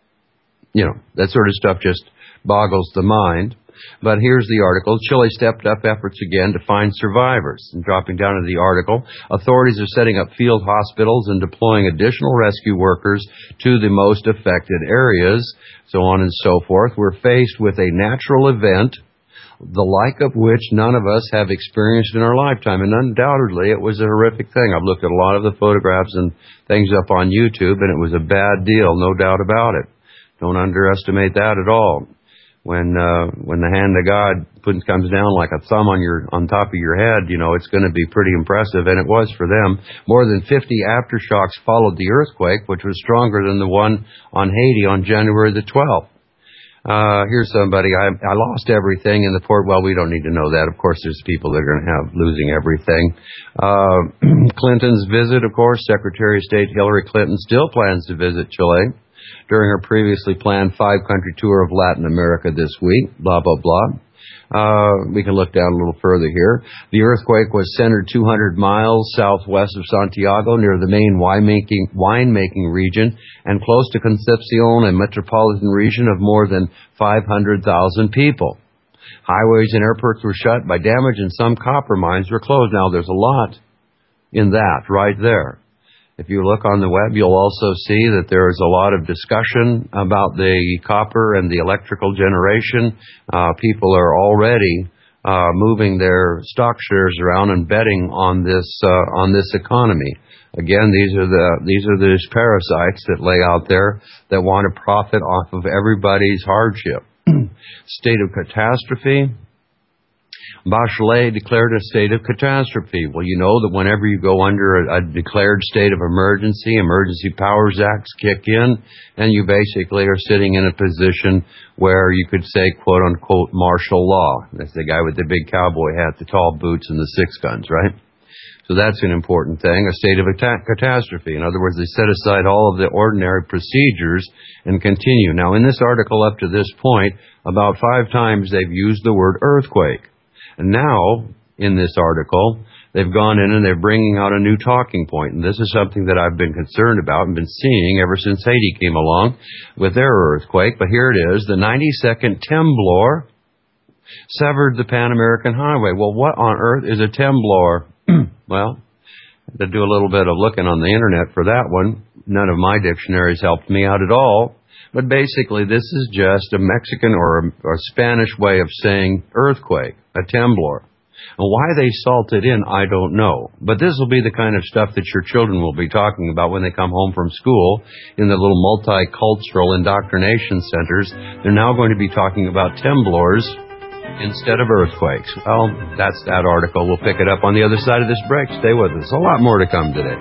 You know, that sort of stuff just boggles the mind. But here's the article. Chile stepped up efforts again to find survivors. And dropping down to the article, authorities are setting up field hospitals and deploying additional rescue workers to the most affected areas, so on and so forth. We're faced with a natural event, the like of which none of us have experienced in our lifetime. And undoubtedly, it was a horrific thing. I've looked at a lot of the photographs and things up on YouTube, and it was a bad deal, no doubt about it. Don't underestimate that at all. When uh, when the hand of God comes down like a thumb on your on top of your head, you know, it's going to be pretty impressive, and it was for them. More than fifty aftershocks followed the earthquake, which was stronger than the one on Haiti on January the twelfth. Uh, here's somebody, I, I lost everything in the port. Well, we don't need to know that. Of course, there's people that are going to have losing everything. Uh, Clinton's visit, of course, Secretary of State Hillary Clinton still plans to visit Chile during her previously planned five-country tour of Latin America this week, blah, blah, blah. Uh, we can look down a little further here. The earthquake was centered two hundred miles southwest of Santiago near the main winemaking, winemaking region and close to Concepcion, a metropolitan region of more than five hundred thousand people. Highways and airports were shut by damage and some copper mines were closed. Now, there's a lot in that right there. If you look on the web, you'll also see that there is a lot of discussion about the copper and the electrical generation. Uh, people are already uh, moving their stock shares around and betting on this uh, on this economy. Again, these are the these are these parasites that lay out there that want to profit off of everybody's hardship. State of catastrophe. Bachelet declared a state of catastrophe. Well, you know that whenever you go under a, a declared state of emergency, emergency powers acts kick in, and you basically are sitting in a position where you could say, quote unquote, martial law. That's the guy with the big cowboy hat, the tall boots, and the six guns, right? So that's an important thing, a state of a catastrophe. In other words, they set aside all of the ordinary procedures and continue. Now, in this article up to this point, about five times they've used the word earthquake. And now, in this article, they've gone in and they're bringing out a new talking point. And this is something that I've been concerned about and been seeing ever since Haiti came along with their earthquake. But here it is, the ninety-second temblor severed the Pan American Highway. Well, what on earth is a temblor? Well, I had to do a little bit of looking on the internet for that one. None of my dictionaries helped me out at all. But basically, this is just a Mexican or a, or a Spanish way of saying earthquake, a temblor. And why they salt it in, I don't know. But this will be the kind of stuff that your children will be talking about when they come home from school in the little multicultural indoctrination centers. They're now going to be talking about temblors instead of earthquakes. Well, that's that article. We'll pick it up on the other side of this break. Stay with us. A lot more to come today.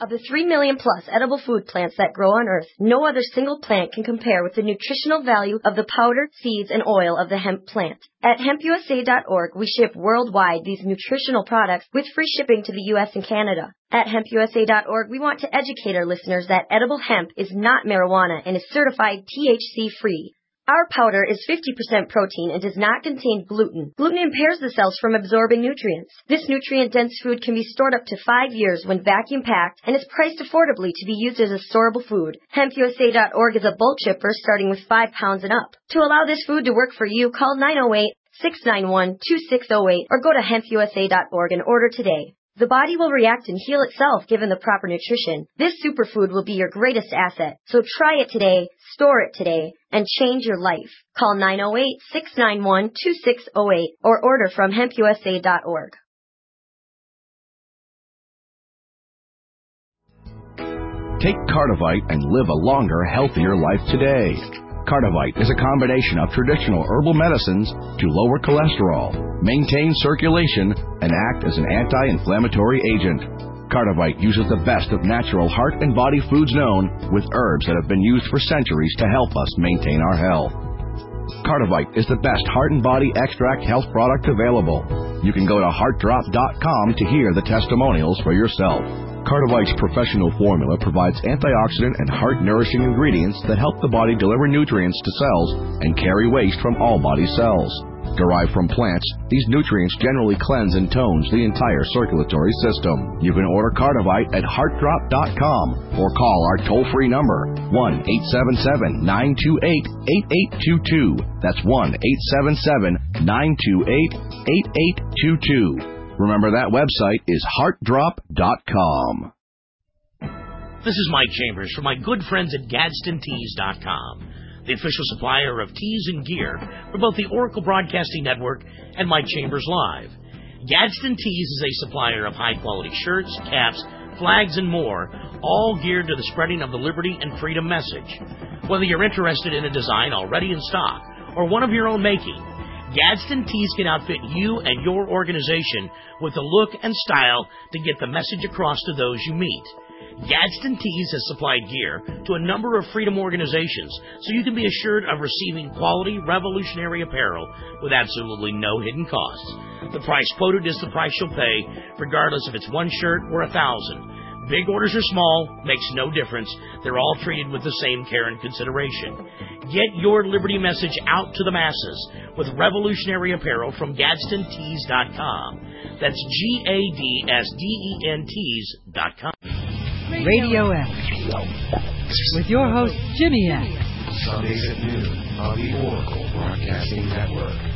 Of the three million plus edible food plants that grow on Earth, no other single plant can compare with the nutritional value of the powder, seeds, and oil of the hemp plant. At hemp U S A dot org, we ship worldwide these nutritional products with free shipping to the U S and Canada. At hemp U S A dot org, we want to educate our listeners that edible hemp is not marijuana and is certified T H C-free. Our powder is fifty percent protein and does not contain gluten. Gluten impairs the cells from absorbing nutrients. This nutrient-dense food can be stored up to five years when vacuum-packed and is priced affordably to be used as a storable food. hemp U S A dot org is a bulk shipper starting with five pounds and up. To allow this food to work for you, call nine oh eight, six nine one, two six oh eight or go to hemp U S A dot org and order today. The body will react and heal itself given the proper nutrition. This superfood will be your greatest asset. So try it today, store it today, and change your life. Call nine oh eight, six nine one, two six oh eight or order from hemp U S A dot org. Take Cardivite and live a longer, healthier life today. Cardivite is a combination of traditional herbal medicines to lower cholesterol, maintain circulation, and act as an anti-inflammatory agent. Cardivite uses the best of natural heart and body foods known, with herbs that have been used for centuries to help us maintain our health. Cardivite is the best heart and body extract health product available. You can go to heart drop dot com to hear the testimonials for yourself. Cardivite's professional formula provides antioxidant and heart-nourishing ingredients that help the body deliver nutrients to cells and carry waste from all body cells. Derived from plants, these nutrients generally cleanse and tones the entire circulatory system. You can order Cardivite at heart drop dot com or call our toll-free number, one eight seven seven, nine two eight, eight eight two two. That's one eight seven seven, nine two eight, eight eight two two. Remember, that website is heart drop dot com. This is Mike Chambers from my good friends at Gadsden Tees dot com, the official supplier of tees and gear for both the Oracle Broadcasting Network and Mike Chambers Live. Gadsden Tees is a supplier of high-quality shirts, caps, flags, and more, all geared to the spreading of the liberty and freedom message. Whether you're interested in a design already in stock or one of your own making, Gadsden Tees can outfit you and your organization with the look and style to get the message across to those you meet. Gadsden Tees has supplied gear to a number of freedom organizations, so you can be assured of receiving quality, revolutionary apparel with absolutely no hidden costs. The price quoted is the price you'll pay, regardless if it's one shirt or a thousand. Big orders or small, makes no difference. They're all treated with the same care and consideration. Get your liberty message out to the masses with revolutionary apparel from Gadsden Tees dot com. That's G A D S D E N Tees dot com. Radio X with your host, Jimmy X. Sundays at noon on the Oracle Broadcasting Network.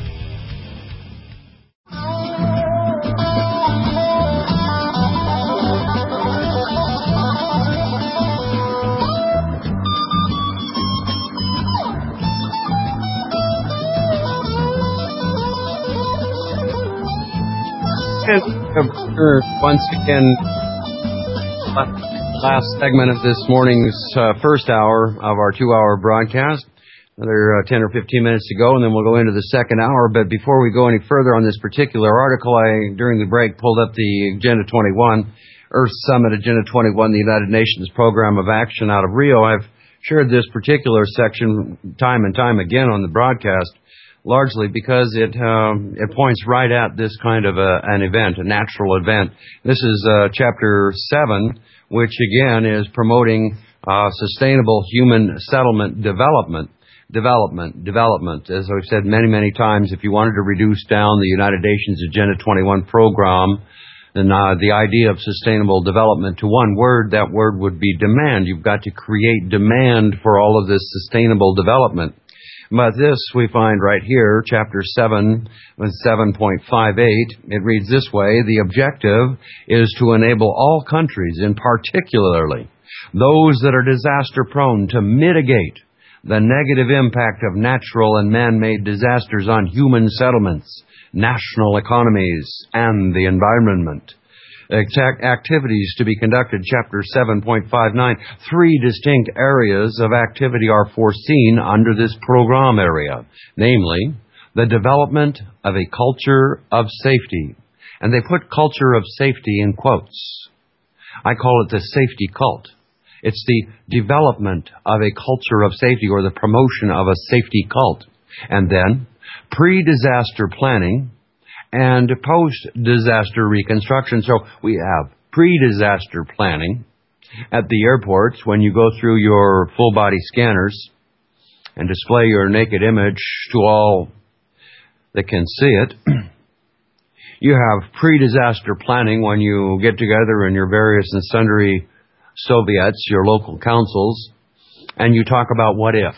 Once again, last segment of this morning's uh, first hour of our two-hour broadcast. Another uh, ten or fifteen minutes to go, and then we'll go into the second hour. But before we go any further on this particular article, I, during the break, pulled up the Agenda twenty-one, Earth Summit Agenda twenty-one, the United Nations Program of Action out of Rio. I've shared this particular section time and time again on the broadcast, largely because it um, it points right at this kind of a, an event, a natural event. This is uh, Chapter seven, which again is promoting uh, sustainable human settlement development. Development, development. As I've said many, many times, if you wanted to reduce down the United Nations Agenda twenty-one program, then uh, the idea of sustainable development to one word, that word would be demand. You've got to create demand for all of this sustainable development. But this we find right here, Chapter seven, seven point five eight, it reads this way: the objective is to enable all countries, in particularly those that are disaster prone, to mitigate the negative impact of natural and man-made disasters on human settlements, national economies, and the environment. Activities to be conducted, Chapter seven point five nine. Three distinct areas of activity are foreseen under this program area, namely, the development of a culture of safety. And they put culture of safety in quotes. I call it the safety cult. It's the development of a culture of safety or the promotion of a safety cult. And then pre-disaster planning and post-disaster reconstruction. So we have pre-disaster planning at the airports when you go through your full-body scanners and display your naked image to all that can see it. You have pre-disaster planning when you get together in your various and sundry Soviets, your local councils, and you talk about what if.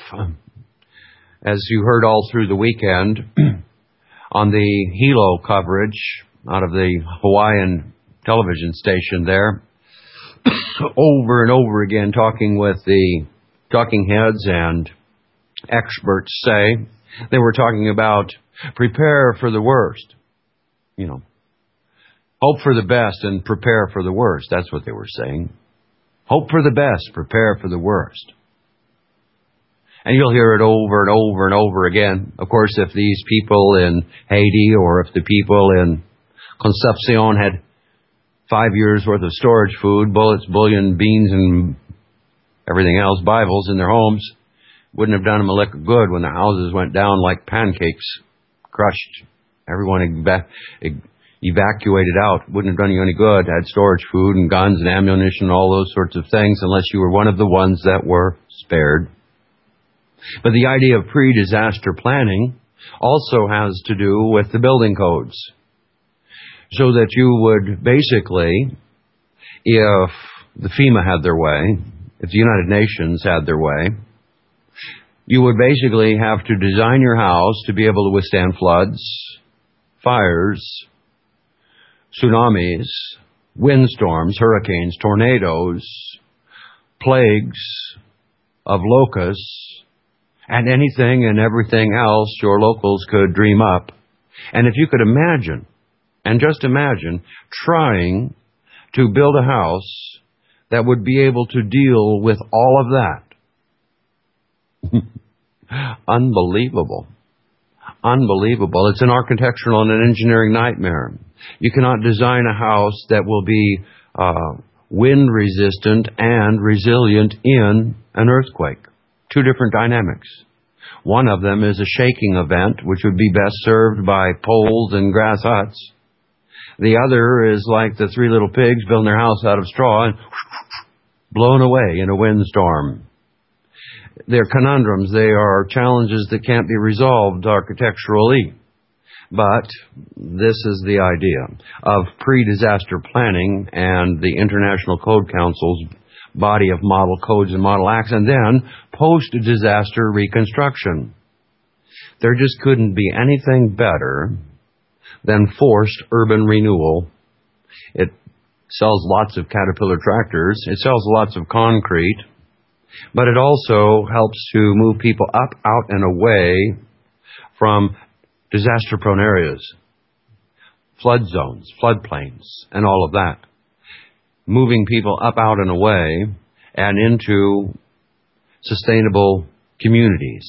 As you heard all through the weekend on the Hilo coverage out of the Hawaiian television station there, over and over again talking with the talking heads and experts say, they were talking about prepare for the worst. You know, hope for the best and prepare for the worst. That's what they were saying. Hope for the best, prepare for the worst. And you'll hear it over and over and over again. Of course, if these people in Haiti or if the people in Concepcion had five years worth of storage food, bullets, bullion, beans, and everything else, Bibles in their homes, wouldn't have done them a lick of good when the houses went down like pancakes, crushed. Everyone evac- evacuated out. Wouldn't have done you any good. Had storage food and guns and ammunition, all those sorts of things, unless you were one of the ones that were spared. But the idea of pre-disaster planning also has to do with the building codes. So that you would basically, if the FEMA had their way, if the United Nations had their way, you would basically have to design your house to be able to withstand floods, fires, tsunamis, windstorms, hurricanes, tornadoes, plagues of locusts, and anything and everything else your locals could dream up. And if you could imagine, and just imagine, trying to build a house that would be able to deal with all of that. Unbelievable. Unbelievable. It's an architectural and an engineering nightmare. You cannot design a house that will be uh, wind resistant and resilient in an earthquake. Two different dynamics. One of them is a shaking event, which would be best served by poles and grass huts. The other is like the three little pigs building their house out of straw and blown away in a windstorm. They're conundrums. They are challenges that can't be resolved architecturally. But this is the idea of pre-disaster planning and the International Code Council's body of model codes and model acts, and then post-disaster reconstruction. There just couldn't be anything better than forced urban renewal. It sells lots of Caterpillar tractors. It sells lots of concrete. But it also helps to move people up, out, and away from disaster-prone areas, flood zones, floodplains, and all of that. Moving people up, out, and away, and into sustainable communities.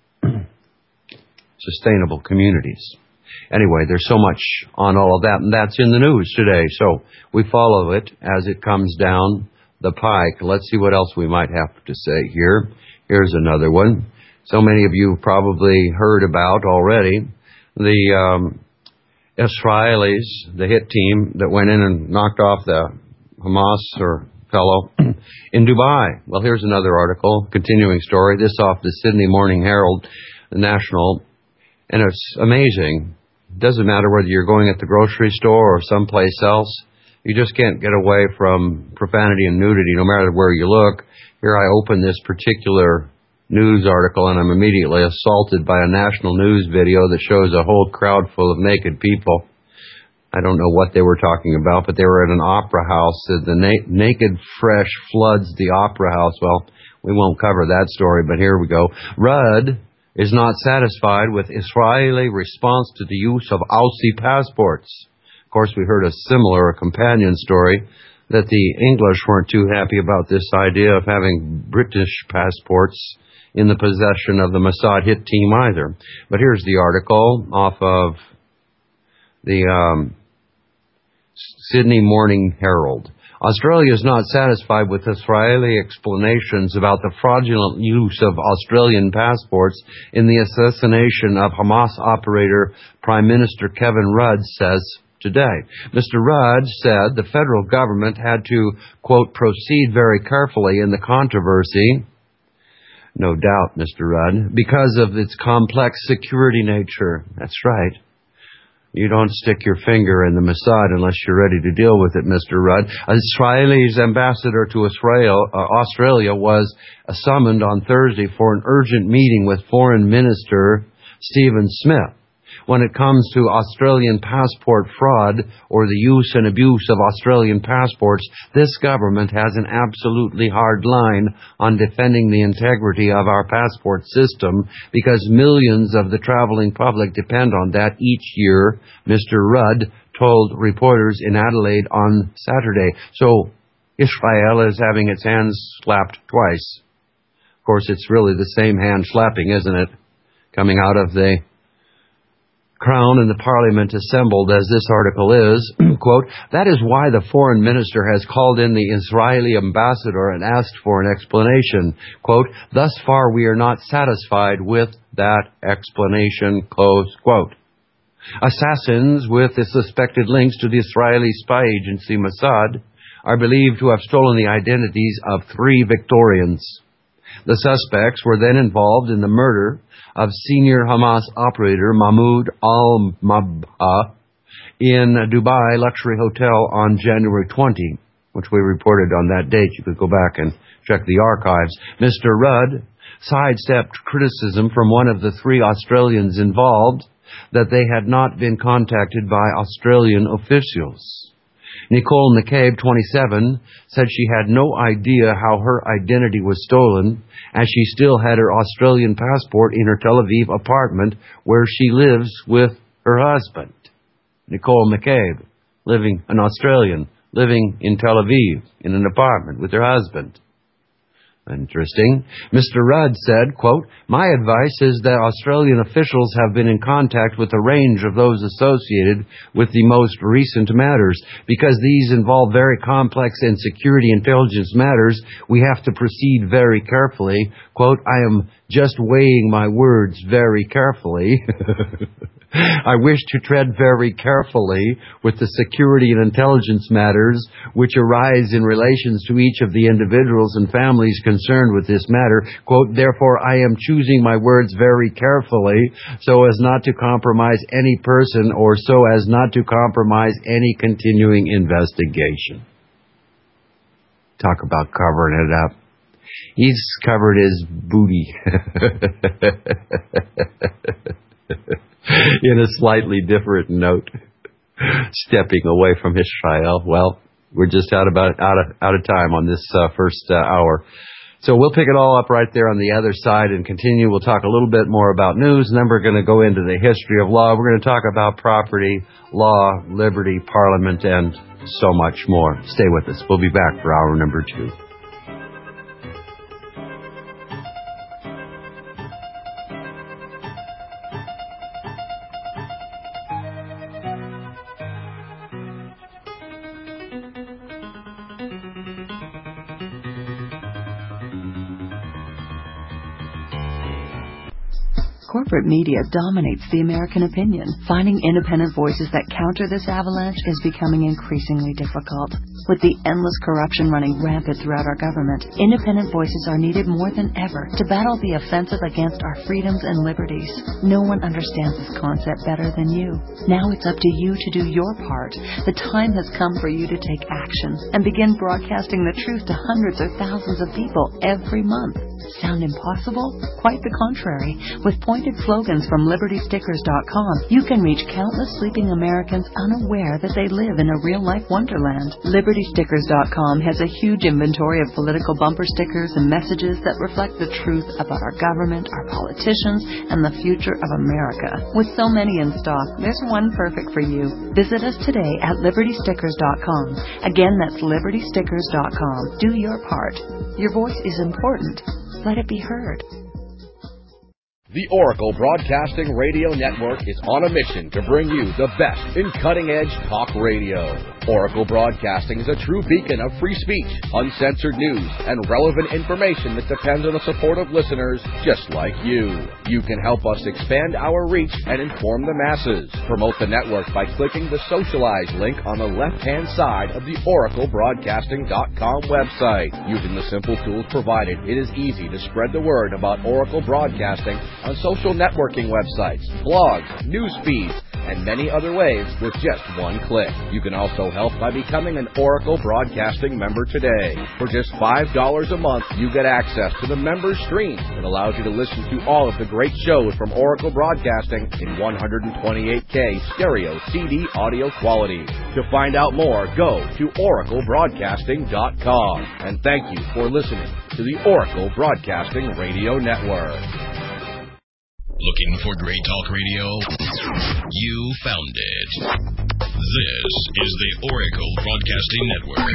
Sustainable communities. Anyway, there's so much on all of that, and that's in the news today. So we follow it as it comes down the pike. Let's see what else we might have to say here. Here's another one. So many of you have probably heard about already the um, Israelis, the hit team that went in and knocked off the Hamas or fellow in Dubai. Well, here's another article, continuing story. This off the Sydney Morning Herald, the National, and it's amazing. It doesn't matter whether you're going at the grocery store or someplace else. You just can't get away from profanity and nudity no matter where you look. Here I open this particular news article and I'm immediately assaulted by a national news video that shows a whole crowd full of naked people. I don't know what they were talking about, but they were at an opera house. The na- naked fresh floods the opera house. Well, we won't cover that story, but here we go. Rudd is not satisfied with Israeli response to the use of Aussie passports. Of course, we heard a similar companion story that the English weren't too happy about this idea of having British passports in the possession of the Mossad hit team either. But here's the article off of the um, Sydney Morning Herald. Australia is not satisfied with Israeli explanations about the fraudulent use of Australian passports in the assassination of Hamas operator Prime Minister Kevin Rudd says today. Mister Rudd said the federal government had to, quote, proceed very carefully in the controversy. No doubt, Mister Rudd, because of its complex security nature. That's right. You don't stick your finger in the Mossad unless you're ready to deal with it, Mister Rudd. Israel's ambassador to Israel, uh, Australia was uh, summoned on Thursday for an urgent meeting with Foreign Minister Stephen Smith. When it comes to Australian passport fraud or the use and abuse of Australian passports, this government has an absolutely hard line on defending the integrity of our passport system because millions of the traveling public depend on that each year, Mister Rudd told reporters in Adelaide on Saturday. So Israel is having its hands slapped twice. Of course, it's really the same hand slapping, isn't it? Coming out of the Crown and the Parliament assembled, as this article is, quote, that is why the foreign minister has called in the Israeli ambassador and asked for an explanation. Quote, thus far we are not satisfied with that explanation, close quote. Assassins with the suspected links to the Israeli spy agency Mossad are believed to have stolen the identities of three Victorians. The suspects were then involved in the murder of senior Hamas operator Mahmoud al-Mabha in a Dubai luxury hotel on January twentieth, which we reported on that date. You could go back and check the archives. Mister Rudd sidestepped criticism from one of the three Australians involved that they had not been contacted by Australian officials. Nicole McCabe, twenty-seven, said she had no idea how her identity was stolen, as she still had her Australian passport in her Tel Aviv apartment where she lives with her husband. Nicole McCabe, living an Australian, living in Tel Aviv in an apartment with her husband. Interesting. Mister Rudd said, quote, my advice is that Australian officials have been in contact with a range of those associated with the most recent matters. Because these involve very complex and security intelligence matters, we have to proceed very carefully. Quote, I am just weighing my words very carefully. I wish to tread very carefully with the security and intelligence matters which arise in relations to each of the individuals and families concerned with this matter. Quote, therefore, I am choosing my words very carefully so as not to compromise any person or so as not to compromise any continuing investigation. Talk about covering it up. He's covered his booty. In a slightly different note, stepping away from Israel. Well, we're just out about out of out of time on this uh, first uh, hour, so we'll pick it all up right there on the other side and continue. We'll talk a little bit more about news, and then we're going to go into the history of law. We're going to talk about property, law, liberty, parliament, and so much more. Stay with us. We'll be back for hour number two. Corporate media dominates the American opinion. Finding independent voices that counter this avalanche is becoming increasingly difficult. With the endless corruption running rampant throughout our government, independent voices are needed more than ever to battle the offensive against our freedoms and liberties. No one understands this concept better than you. Now it's up to you to do your part. The time has come for you to take action and begin broadcasting the truth to hundreds or thousands of people every month. Sound impossible? Quite the contrary. With pointed slogans from Liberty Stickers dot com, you can reach countless sleeping Americans unaware that they live in a real-life wonderland. Liberty Stickers dot com has a huge inventory of political bumper stickers and messages that reflect the truth about our government, our politicians, and the future of America. With so many in stock, there's one perfect for you. Visit us today at Liberty Stickers dot com. Again, that's Liberty Stickers dot com. Do your part. Your voice is important. Let it be heard. The Oracle Broadcasting Radio Network is on a mission to bring you the best in cutting-edge talk radio. Oracle Broadcasting is a true beacon of free speech, uncensored news, and relevant information that depends on the support of listeners just like you. You can help us expand our reach and inform the masses. Promote the network by clicking the Socialize link on the left-hand side of the oracle broadcasting dot com website. Using the simple tools provided, it is easy to spread the word about Oracle Broadcasting on social networking websites, blogs, news feeds, and many other ways with just one click. You can also help by becoming an Oracle Broadcasting member today. For just five dollars a month, you get access to the member stream that allows you to listen to all of the great shows from Oracle Broadcasting in one twenty-eight K stereo C D audio quality. To find out more, go to oracle broadcasting dot com. And thank you for listening to the Oracle Broadcasting Radio Network. Looking for great talk radio? You found it. This is the Oracle Broadcasting Network.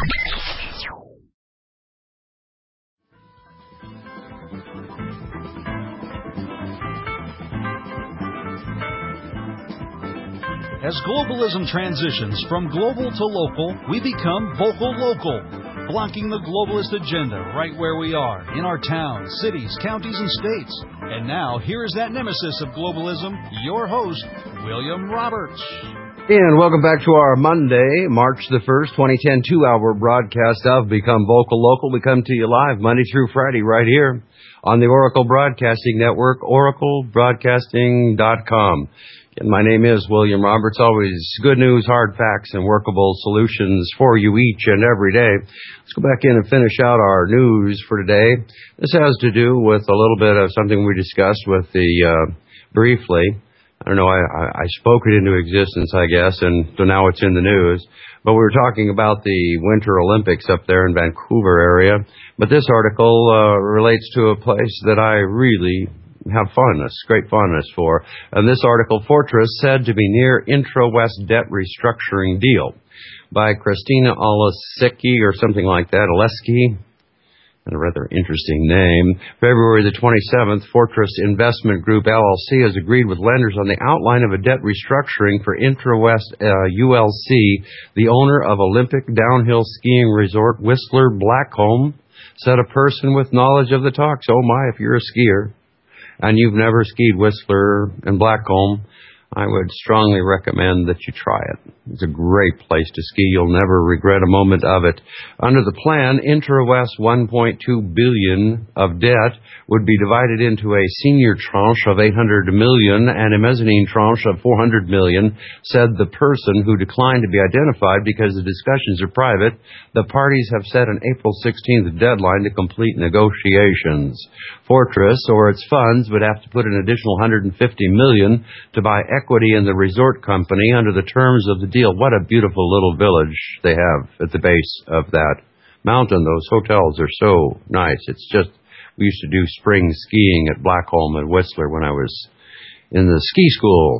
As globalism transitions from global to local, we become vocal local, blocking the globalist agenda right where we are, in our towns, cities, counties, and states. And now, here is that nemesis of globalism, your host, William Roberts. And welcome back to our Monday, March the first, twenty ten, two-hour broadcast of Become Vocal Local. We come to you live Monday through Friday right here on the Oracle Broadcasting Network, oracle broadcasting dot com. And my name is William Roberts. Always good news, hard facts, and workable solutions for you each and every day. Let's go back in and finish out our news for today. This has to do with a little bit of something we discussed with the, uh, briefly. I don't know, I, I, I spoke it into existence, I guess, and so now it's in the news. But we were talking about the Winter Olympics up there in Vancouver area. But this article uh, relates to a place that I really have fondness, great fondness for. And this article, Fortress said to be near intra-West debt restructuring deal, by Christina Olesky or something like that, Olesky, and a rather interesting name. February the twenty-seventh, Fortress Investment Group L L C has agreed with lenders on the outline of a debt restructuring for Intra-West uh, U L C, the owner of Olympic downhill skiing resort Whistler Blackcomb, said a person with knowledge of the talks. Oh my, if you're a skier and you've never skied Whistler and Blackcomb, I would strongly recommend that you try it. It's a great place to ski. You'll never regret a moment of it. Under the plan, Intra-West one point two billion dollars of debt would be divided into a senior tranche of eight hundred million dollars and a mezzanine tranche of four hundred million dollars, said the person who declined to be identified because the discussions are private. The parties have set an April sixteenth deadline to complete negotiations. Fortress, or its funds, would have to put an additional one hundred fifty million dollars to buy equity in the resort company under the terms of the deal. What a beautiful little village they have at the base of that mountain. Those hotels are so nice. It's just, we used to do spring skiing at Blackcomb and Whistler when I was in the ski school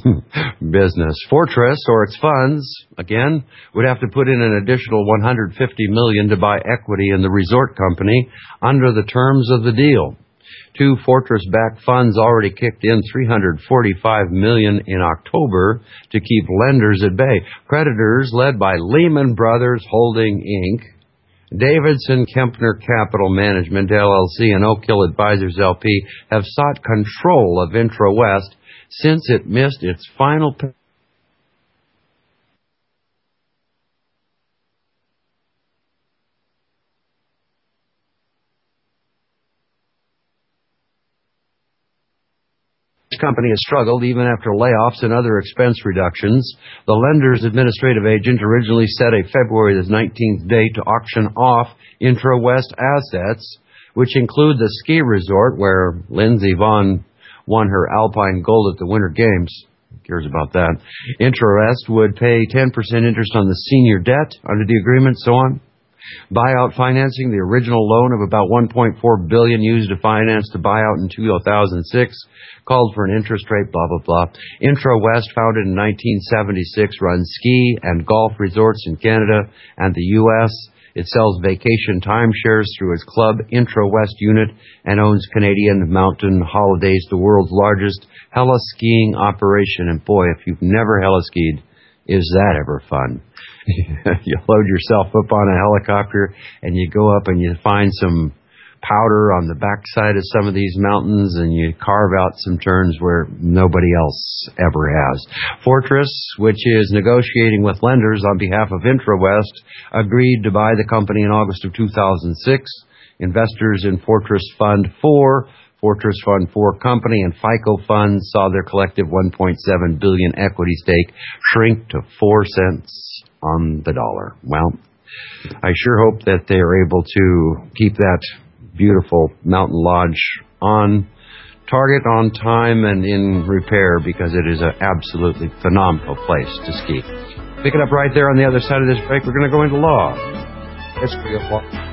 business. Fortress, or its funds, again, would have to put in an additional one hundred fifty million dollars to buy equity in the resort company under the terms of the deal. Two Fortress-backed funds already kicked in three hundred forty-five million dollars in October to keep lenders at bay. Creditors, led by Lehman Brothers Holding, Incorporated, Davidson Kempner Capital Management, L L C, and Oak Hill Advisors, L P, have sought control of Intra-West since it missed its final payment. The company has struggled even after layoffs and other expense reductions. The lender's administrative agent originally set a February the nineteenth date to auction off Intra-West assets, which include the ski resort where Lindsey Vonn won her Alpine Gold at the Winter Games. Who cares about that? Intra-West would pay ten percent interest on the senior debt under the agreement, so on. Buyout financing, the original loan of about one point four billion dollars used to finance the buyout in two thousand six, called for an interest rate, blah, blah, blah. Intra-West, founded in nineteen seventy-six, runs ski and golf resorts in Canada and the U S It sells vacation timeshares through its club Intra-West unit and owns Canadian Mountain Holidays, the world's largest heli-skiing operation. And boy, if you've never heli-skied, is that ever fun. You load yourself up on a helicopter and you go up and you find some powder on the backside of some of these mountains and you carve out some turns where nobody else ever has. Fortress, which is negotiating with lenders on behalf of IntraWest, agreed to buy the company in August of two thousand six. Investors in Fortress Fund four, Fortress Fund four Company, and FICO Funds saw their collective one point seven billion dollars equity stake shrink to four cents on the dollar. Well, I sure hope that they are able to keep that beautiful mountain lodge on target, on time, and in repair, because it is an absolutely phenomenal place to ski. Pick it up right there on the other side of this break. We're going to go into law. History of law.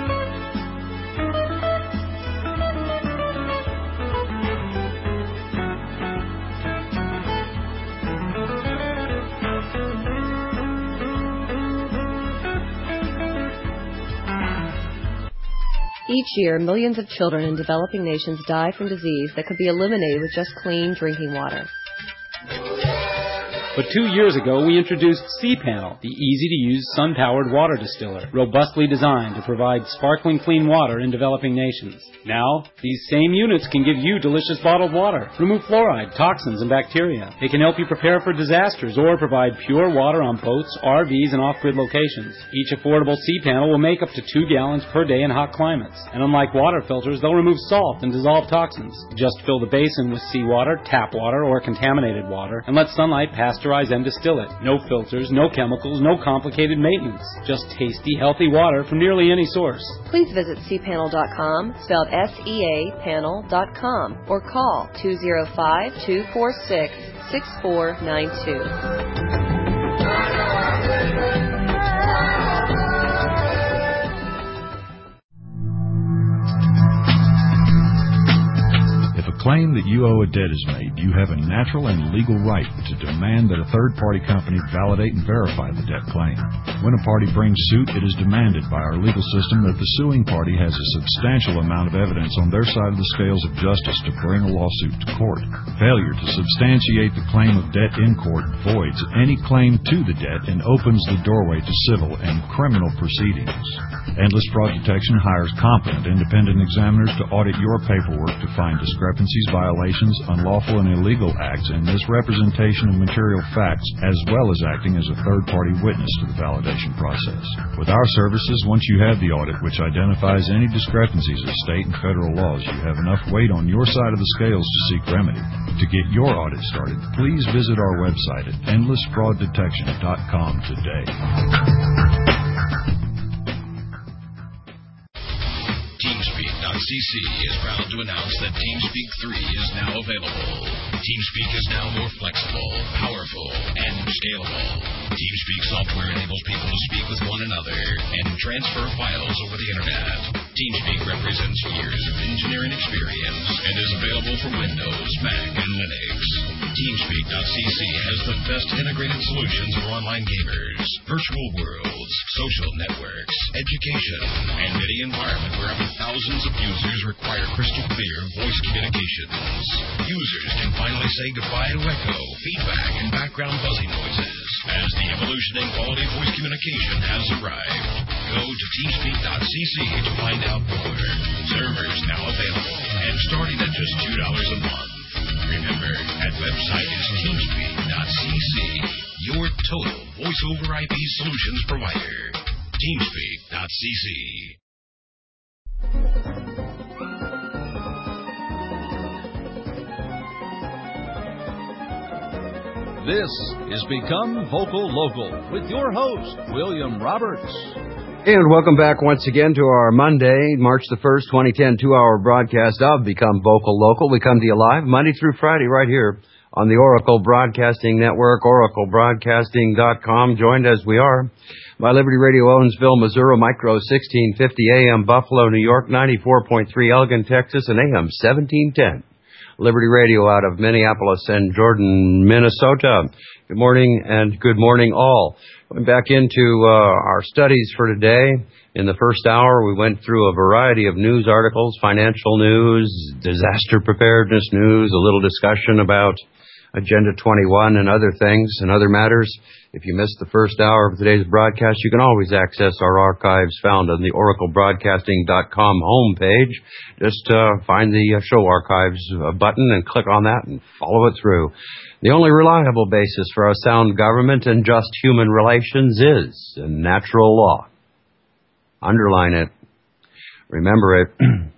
Each year, millions of children in developing nations die from disease that could be eliminated with just clean drinking water. But two years ago, we introduced cPanel, the easy-to-use sun-powered water distiller, robustly designed to provide sparkling clean water in developing nations. Now, these same units can give you delicious bottled water, remove fluoride, toxins, and bacteria. They can help you prepare for disasters or provide pure water on boats, R Vs, and off-grid locations. Each affordable cPanel will make up to two gallons per day in hot climates. And unlike water filters, they'll remove salt and dissolve toxins. Just fill the basin with seawater, tap water, or contaminated water, and let sunlight pasteurize and distill it. No filters, no chemicals, no complicated maintenance. Just tasty, healthy water from nearly any source. Please visit c panel dot com, spelled S E A panel dot com, or call two oh five, two four six, six four nine two. If a claim that you owe a debt is made, you have a natural and legal right to demand that a third-party company validate and verify the debt claim. When a party brings suit, it is demanded by our legal system that the suing party has a substantial amount of evidence on their side of the scales of justice to bring a lawsuit to court. Failure to substantiate the claim of debt in court voids any claim to the debt and opens the doorway to civil and criminal proceedings. Endless Fraud Detection hires competent independent examiners to audit your paperwork to find discrepancies, violations, unlawful and illegal acts, and misrepresentation of material facts, as well as acting as a third-party witness to the validation process. With our services, once you have the audit which identifies any discrepancies of state and federal laws, you have enough weight on your side of the scales to seek remedy. To get your audit started, please visit our website at endless fraud detection dot com today. TeamSpeak dot c c is proud to announce that TeamSpeak three is now available. TeamSpeak is now more flexible, powerful, and scalable. TeamSpeak software enables people to speak with one another and transfer files over the internet. TeamSpeak represents years of engineering experience and is available for Windows, Mac, and Linux. TeamSpeak dot c c has the best integrated solutions for online gamers, virtual worlds, social networks, education, and any environment wherever thousands of users require crystal clear voice communications. Users can finally say goodbye to echo, feedback, and background buzzing noises as the evolution in quality voice communication has arrived. Go to TeamSpeak dot c c to find out more. Servers now available and starting at just two dollars a month. Remember, that website is TeamSpeak dot c c, your total voice-over I P solutions provider. TeamSpeak dot c c. This is Become Vocal Local with your host, William Roberts. And welcome back once again to our Monday, March the first, twenty ten, two-hour broadcast of Become Vocal Local. We come to you live Monday through Friday right here on the Oracle Broadcasting Network, oracle broadcasting dot com, joined as we are by Liberty Radio, Owensville, Missouri, Micro sixteen fifty A M, Buffalo, New York, ninety-four point three Elgin, Texas, and A M seventeen ten. Liberty Radio out of Minneapolis and Jordan, Minnesota. Good morning and good morning all. Going back into uh, our studies for today. In the first hour, we went through a variety of news articles, financial news, disaster preparedness news, a little discussion about Agenda twenty-one and other things and other matters. If you missed the first hour of today's broadcast, you can always access our archives found on the oracle broadcasting dot com homepage. Just uh, find the uh, show archives uh, button and click on that and follow it through. The only reliable basis for our sound government and just human relations is natural law. Underline it. Remember it.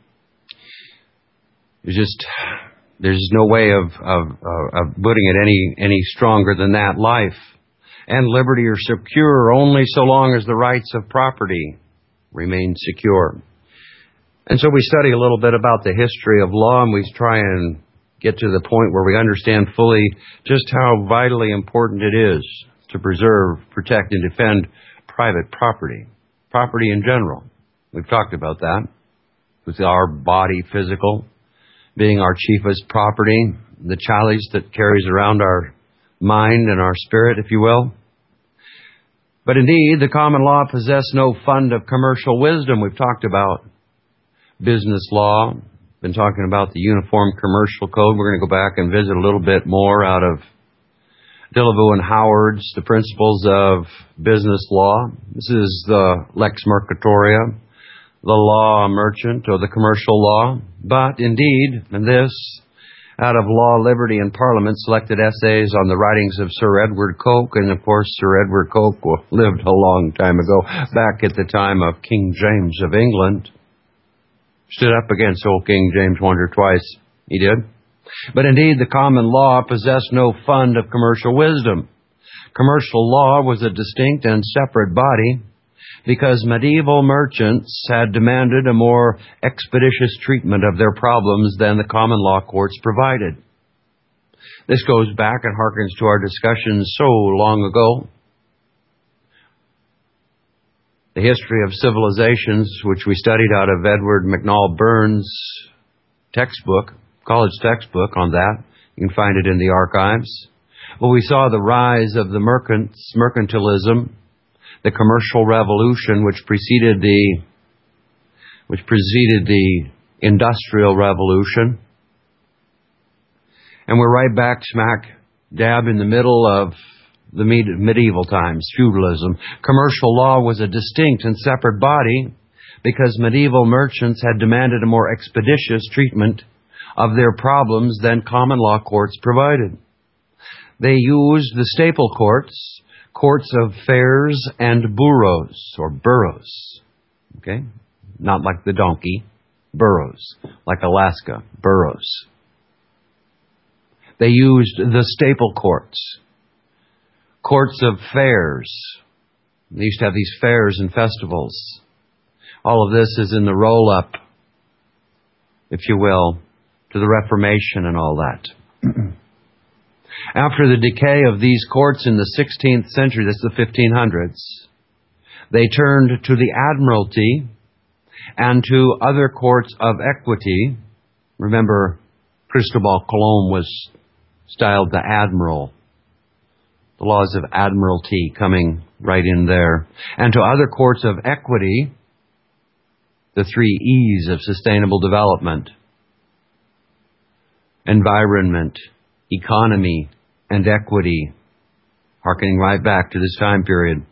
There's just there's no way of of, of putting it any any stronger than that. Life and liberty are secure only so long as the rights of property remain secure. And so we study a little bit about the history of law, and we try and get to the point where we understand fully just how vitally important it is to preserve, protect, and defend private property, property in general. We've talked about that, with our body physical being our chiefest property, the chalice that carries around our mind and our spirit, if you will. But indeed, the common law possessed no fund of commercial wisdom. We've talked about business law, been talking about the Uniform Commercial Code. We're going to go back and visit a little bit more out of Dillevue and Howard's, the principles of business law. This is the Lex Mercatoria, the law merchant, or the commercial law. But indeed, in this, out of Law, Liberty, and Parliament, selected essays on the writings of Sir Edward Coke. And of course, Sir Edward Coke lived a long time ago, back at the time of King James of England. Stood up against old King James once or twice. He did. But indeed, the common law possessed no fund of commercial wisdom. Commercial law was a distinct and separate body because medieval merchants had demanded a more expeditious treatment of their problems than the common law courts provided. This goes back and harkens to our discussions so long ago. The history of civilizations, which we studied out of Edward McNall Burns' textbook, college textbook on that. You can find it in the archives. Well, we saw the rise of the mercants, mercantilism, the commercial revolution, which preceded the, which preceded the industrial revolution. And we're right back smack dab in the middle of the medieval times, feudalism. Commercial law was a distinct and separate body because medieval merchants had demanded a more expeditious treatment of their problems than common law courts provided. They used the staple courts, courts of fairs and boroughs, or boroughs. Okay? Not like the donkey, boroughs, like Alaska, boroughs. They used the staple courts, courts of fairs. They used to have these fairs and festivals. All of this is in the roll-up, if you will, to the Reformation and all that. After the decay of these courts in the sixteenth century, that's the fifteen hundreds, they turned to the Admiralty and to other courts of equity. Remember, Cristobal Colon was styled the Admiral. The laws of Admiralty coming right in there. And to other courts of equity, the three E's of sustainable development: environment, economy, and equity, harkening right back to this time period.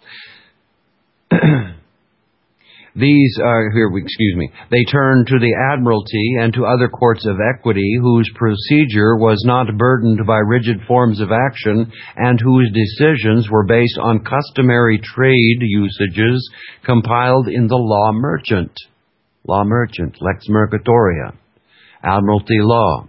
These are, here, excuse me, they turned to the Admiralty and to other courts of equity whose procedure was not burdened by rigid forms of action and whose decisions were based on customary trade usages compiled in the law merchant. Law merchant, Lex Mercatoria, Admiralty law.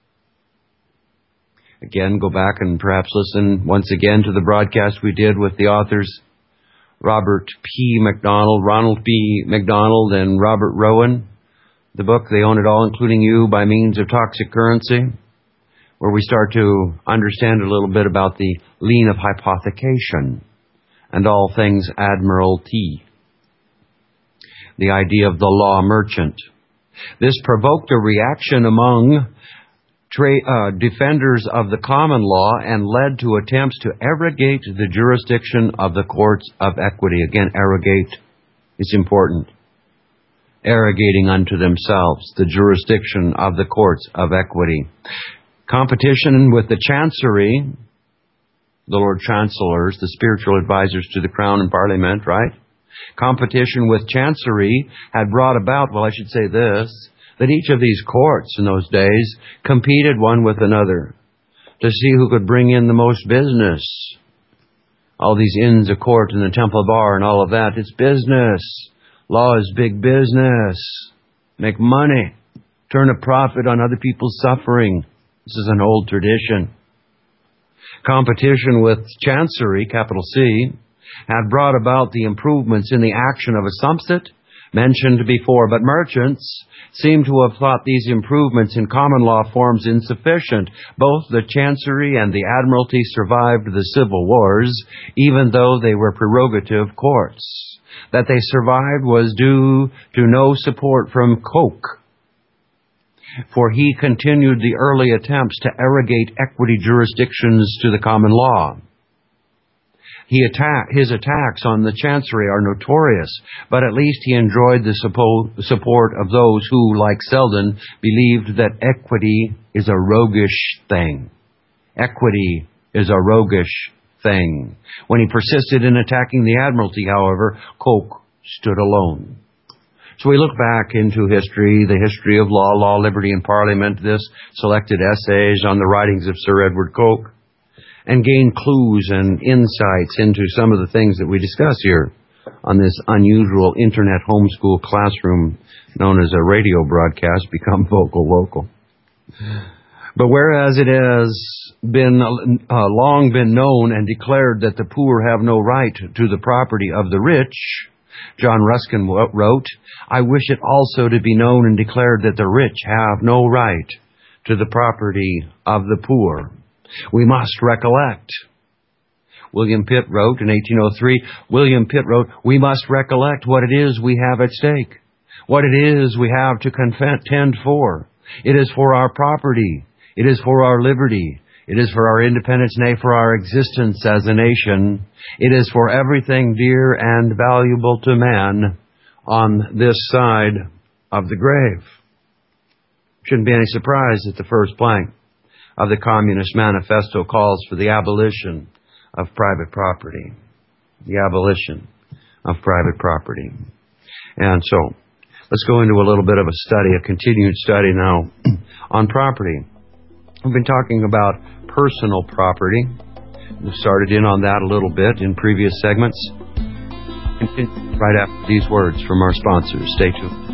Again, go back and perhaps listen once again to the broadcast we did with the authors Robert P. McDonald, Ronald P. McDonald, and Robert Rowan. The book, They Own It All, Including You, by Means of Toxic Currency, where we start to understand a little bit about the lien of hypothecation and all things Admiralty. The idea of the law merchant. This provoked a reaction among Tra- uh, defenders of the common law and led to attempts to arrogate the jurisdiction of the courts of equity. Again, arrogate is important. Arrogating unto themselves the jurisdiction of the courts of equity. Competition with the chancery the Lord Chancellors, the spiritual advisors to the Crown and Parliament, right? Competition with Chancery had brought about, well, I should say this, that each of these courts in those days competed one with another to see who could bring in the most business. All these inns of court and the Temple Bar and all of that, it's business. Law is big business. Make money. Turn a profit on other people's suffering. This is an old tradition. Competition with Chancery, capital C, had brought about the improvements in the action of assumpsit mentioned before, but merchants seem to have thought these improvements in common law forms insufficient. Both the Chancery and the Admiralty survived the civil wars, even though they were prerogative courts. That they survived was due to no support from Coke, for he continued the early attempts to arrogate equity jurisdictions to the common law. He attack, his attacks on the Chancery are notorious, but at least he enjoyed the suppo, support of those who, like Selden, believed that equity is a roguish thing. Equity is a roguish thing. When he persisted in attacking the Admiralty, however, Coke stood alone. So we look back into history, the history of law, law, liberty, and Parliament, this selected essays on the writings of Sir Edward Coke, and gain clues and insights into some of the things that we discuss here on this unusual internet homeschool classroom known as a radio broadcast, become vocal local. But whereas it has been uh, long been known and declared that the poor have no right to the property of the rich, John Ruskin wrote, I wish it also to be known and declared that the rich have no right to the property of the poor. We must recollect. William Pitt wrote in eighteen oh three, William Pitt wrote, we must recollect what it is we have at stake, what it is we have to contend for. It is for our property. It is for our liberty. It is for our independence, nay, for our existence as a nation. It is for everything dear and valuable to man on this side of the grave. Shouldn't be any surprise that the first plank of the Communist Manifesto calls for the abolition of private property. The abolition of private property. And so, let's go into a little bit of a study, a continued study now on property. We've been talking about personal property. We've started in on that a little bit in previous segments. Continue right after these words from our sponsors. Stay tuned.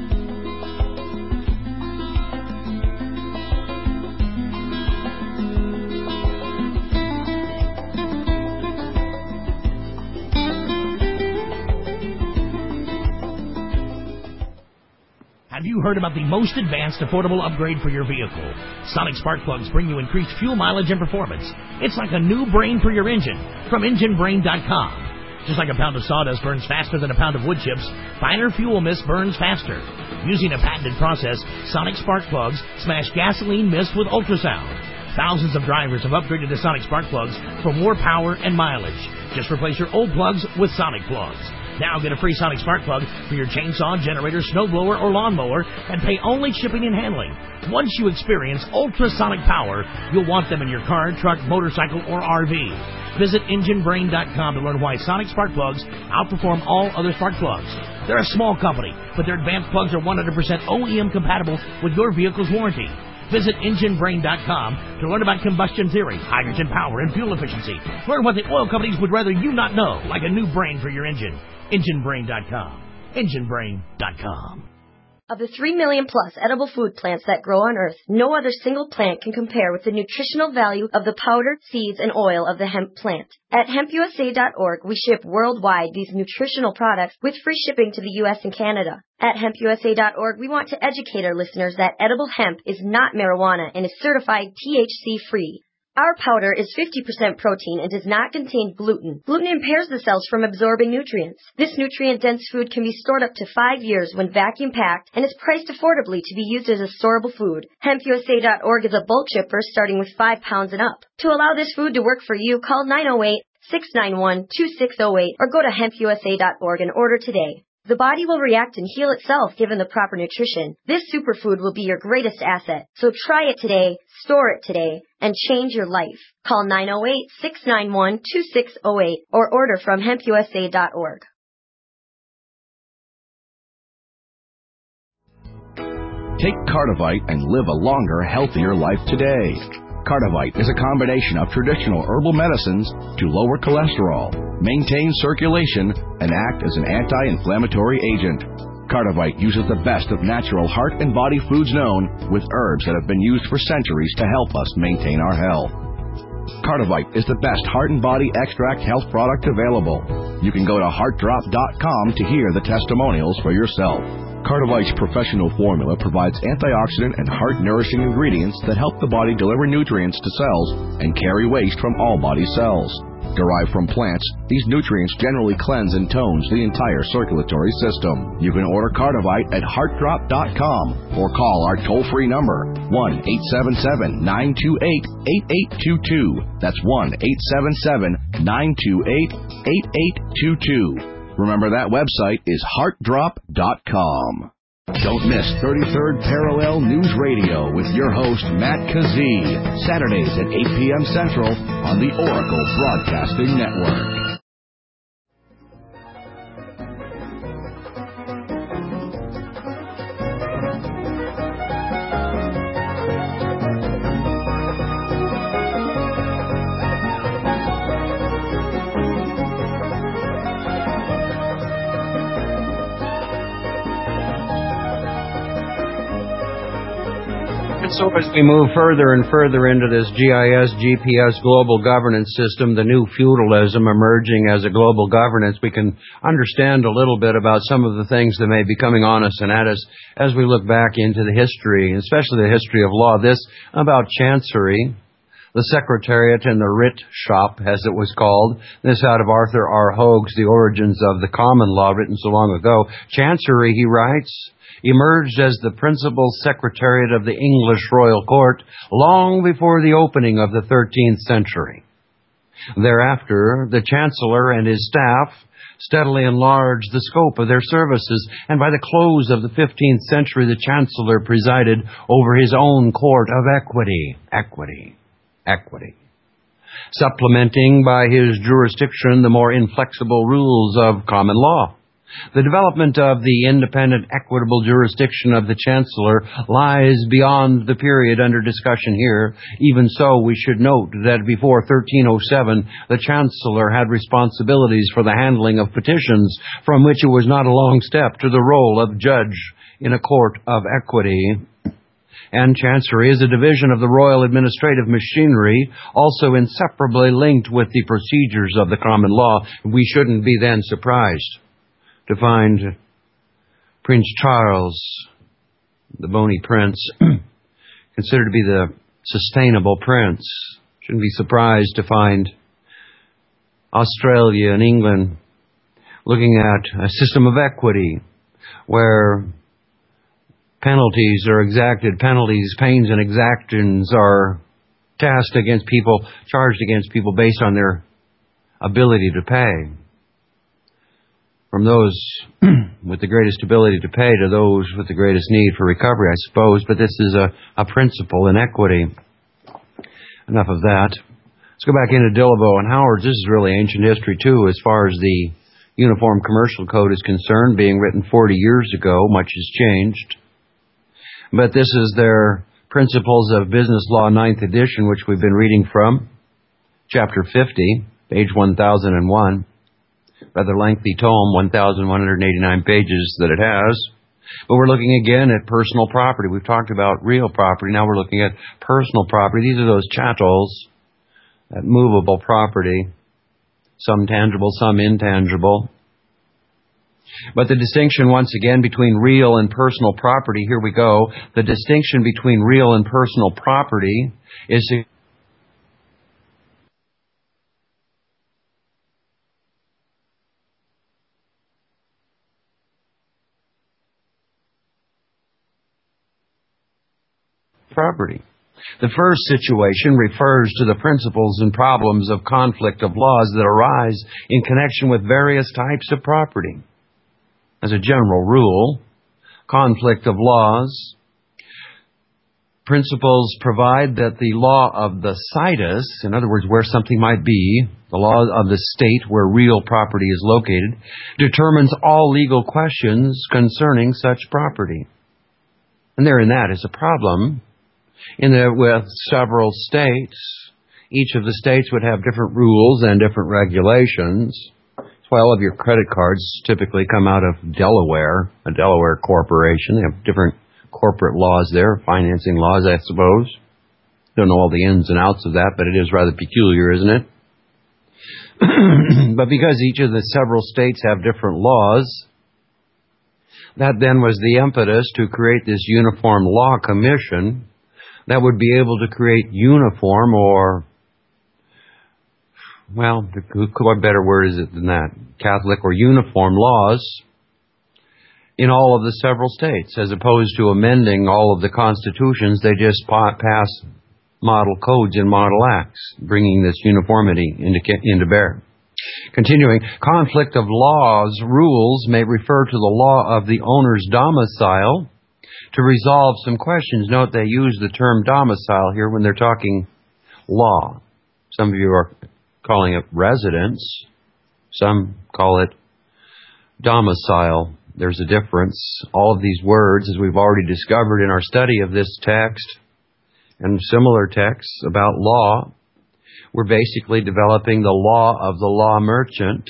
Have you heard about the most advanced affordable upgrade for your vehicle? Sonic Spark Plugs bring you increased fuel mileage and performance. It's like a new brain for your engine from engine brain dot com. Just like a pound of sawdust burns faster than a pound of wood chips, finer fuel mist burns faster. Using a patented process, Sonic Spark Plugs smash gasoline mist with ultrasound. Thousands of drivers have upgraded to Sonic Spark Plugs for more power and mileage. Just replace your old plugs with Sonic Plugs. Now get a free Sonic Spark Plug for your chainsaw, generator, snowblower, or lawnmower, and pay only shipping and handling. Once you experience ultrasonic power, you'll want them in your car, truck, motorcycle, or R V. Visit engine brain dot com to learn why Sonic Spark Plugs outperform all other spark plugs. They're a small company, but their advanced plugs are one hundred percent O E M compatible with your vehicle's warranty. Visit engine brain dot com to learn about combustion theory, hydrogen power, and fuel efficiency. Learn what the oil companies would rather you not know, like a new brain for your engine. engine brain dot com. engine brain dot com. Of the three million plus edible food plants that grow on Earth, no other single plant can compare with the nutritional value of the powder, seeds, and oil of the hemp plant. At hemp U S A dot org, we ship worldwide these nutritional products with free shipping to the U S and Canada. At hemp U S A dot org, we want to educate our listeners that edible hemp is not marijuana and is certified T H C-free. Our powder is fifty percent protein and does not contain gluten. Gluten impairs the cells from absorbing nutrients. This nutrient-dense food can be stored up to five years when vacuum-packed and is priced affordably to be used as a storable food. hemp U S A dot org is a bulk shipper starting with five pounds and up. To allow this food to work for you, call nine oh eight, six nine one, two six oh eight or go to hemp U S A dot org and order today. The body will react and heal itself given the proper nutrition. This superfood will be your greatest asset. So try it today, store it today, and change your life. Call nine oh eight, six nine one, two six oh eight or order from hemp u s a dot org. Take Cardivite and live a longer, healthier life today. Cardivite is a combination of traditional herbal medicines to lower cholesterol, maintain circulation, and act as an anti-inflammatory agent. Cardivite uses the best of natural heart and body foods known, with herbs that have been used for centuries to help us maintain our health. Cardivite is the best heart and body extract health product available. You can go to heart drop dot com to hear the testimonials for yourself. Cardivite's professional formula provides antioxidant and heart-nourishing ingredients that help the body deliver nutrients to cells and carry waste from all body cells. Derived from plants, these nutrients generally cleanse and tones the entire circulatory system. You can order Cardivite at heart drop dot com or call our toll-free number, one eight seven seven, nine two eight, eight eight two two. That's one eight seven seven, nine two eight, eight eight two two. Remember, that website is heart drop dot com. Don't miss thirty-third Parallel News Radio with your host, Matt Kazee, Saturdays at eight p.m. Central on the Oracle Broadcasting Network. So as we move further and further into this G I S, G P S global governance system, the new feudalism emerging as a global governance, we can understand a little bit about some of the things that may be coming on us and at us as we look back into the history, especially the history of law. This about Chancery, the Secretariat and the Writ Shop, as it was called. This out of Arthur R. Hogue's The Origins of the Common Law, written so long ago. Chancery, he writes, emerged as the principal secretariat of the English royal court long before the opening of the thirteenth century. Thereafter, the Chancellor and his staff steadily enlarged the scope of their services, and by the close of the fifteenth century, the Chancellor presided over his own court of equity. Equity. Equity. Supplementing by his jurisdiction the more inflexible rules of common law. The development of the independent, equitable jurisdiction of the Chancellor lies beyond the period under discussion here. Even so, we should note that before thirteen oh seven, the Chancellor had responsibilities for the handling of petitions, from which it was not a long step to the role of judge in a court of equity. And Chancery is a division of the royal administrative machinery, also inseparably linked with the procedures of the common law. We shouldn't be then surprised to find Prince Charles, the bony prince, considered to be the sustainable prince. Shouldn't be surprised to find Australia and England looking at a system of equity where penalties are exacted, penalties, pains and exactions are tasked against people, charged against people based on their ability to pay. From those with the greatest ability to pay to those with the greatest need for recovery, I suppose. But this is a, a principle in equity. Enough of that. Let's go back into Dillabo and Howard's. This is really ancient history, too, as far as the Uniform Commercial Code is concerned, being written forty years ago. Much has changed. But this is their Principles of Business Law, ninth edition, which we've been reading from. Chapter fifty, page one thousand one. Rather lengthy tome, one thousand one hundred eighty-nine pages that it has. But we're looking again at personal property. We've talked about real property. Now we're looking at personal property. These are those chattels, that movable property, some tangible, some intangible. But the distinction, once again, between real and personal property, here we go. The distinction between real and personal property is property. The first situation refers to the principles and problems of conflict of laws that arise in connection with various types of property. as a general rule, conflict of laws. Principles provide that the law of the situs, in other words, where something might be, the law of the state where real property is located, determines all legal questions concerning such property. And therein that is a problem, in that with several states, each of the states would have different rules and different regulations. That's why all of your credit cards typically come out of Delaware, a Delaware corporation. They have different corporate laws there, financing laws, I suppose. Don't know all the ins and outs of that, but it is rather peculiar, isn't it? But because each of the several states have different laws, that then was the impetus to create this Uniform Law Commission that would be able to create uniform or, well, what better word is it than that? Catholic or uniform laws in all of the several states, as opposed to amending all of the constitutions. They just pass model codes and model acts, bringing this uniformity into, into bear. Continuing, conflict of laws rules may refer to the law of the owner's domicile to resolve some questions. Note they use the term domicile here when they're talking law. Some of you are calling it residence. Some call it domicile. There's a difference. All of these words, as we've already discovered in our study of this text and similar texts about law, we're basically developing the law of the law merchant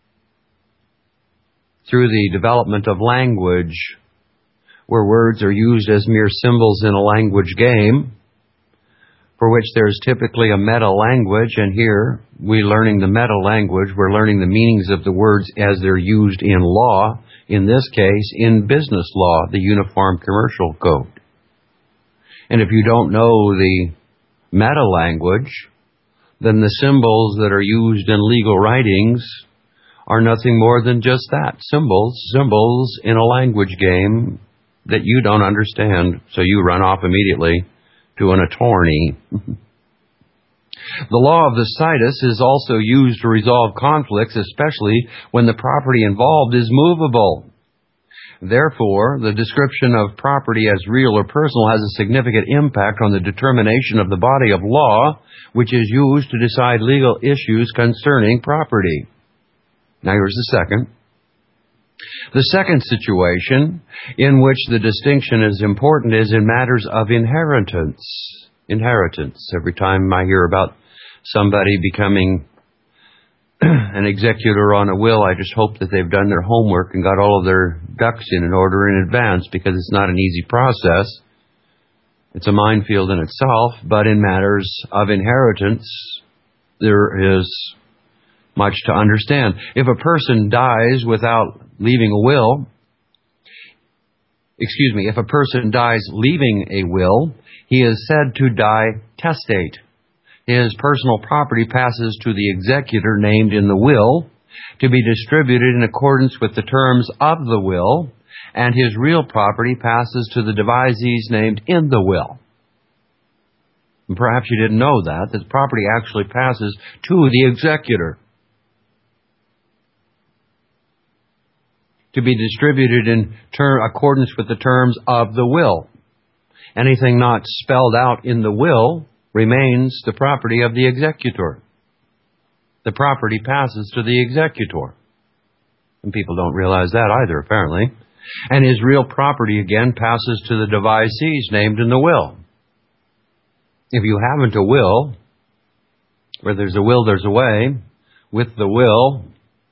through the development of language, where words are used as mere symbols in a language game, for which there's typically a meta-language, and here we're learning the meta-language. We're learning the meanings of the words as they're used in law, in this case, in business law, the Uniform Commercial Code. And if you don't know the meta-language, then the symbols that are used in legal writings are nothing more than just that, symbols, symbols in a language game that you don't understand, so you run off immediately to an attorney. The law of the situs is also used to resolve conflicts, especially when the property involved is movable. Therefore, the description of property as real or personal has a significant impact on the determination of the body of law, which is used to decide legal issues concerning property. Now here's the second. The second situation in which the distinction is important is in matters of inheritance. Inheritance. Every time I hear about somebody becoming an executor on a will, I just hope that they've done their homework and got all of their ducks in order in advance, because it's not an easy process. It's a minefield in itself, but in matters of inheritance, there is much to understand. If a person dies without leaving a will, excuse me, if a person dies leaving a will, he is said to die testate. His personal property passes to the executor named in the will to be distributed in accordance with the terms of the will, and his real property passes to the devisees named in the will. And perhaps you didn't know that, that the property actually passes to the executor to be distributed in ter- accordance with the terms of the will. Anything not spelled out in the will remains the property of the executor. The property passes to the executor. And people don't realize that either, apparently. And his real property, again, passes to the devisees named in the will. If you haven't a will, where there's a will, there's a way. With the will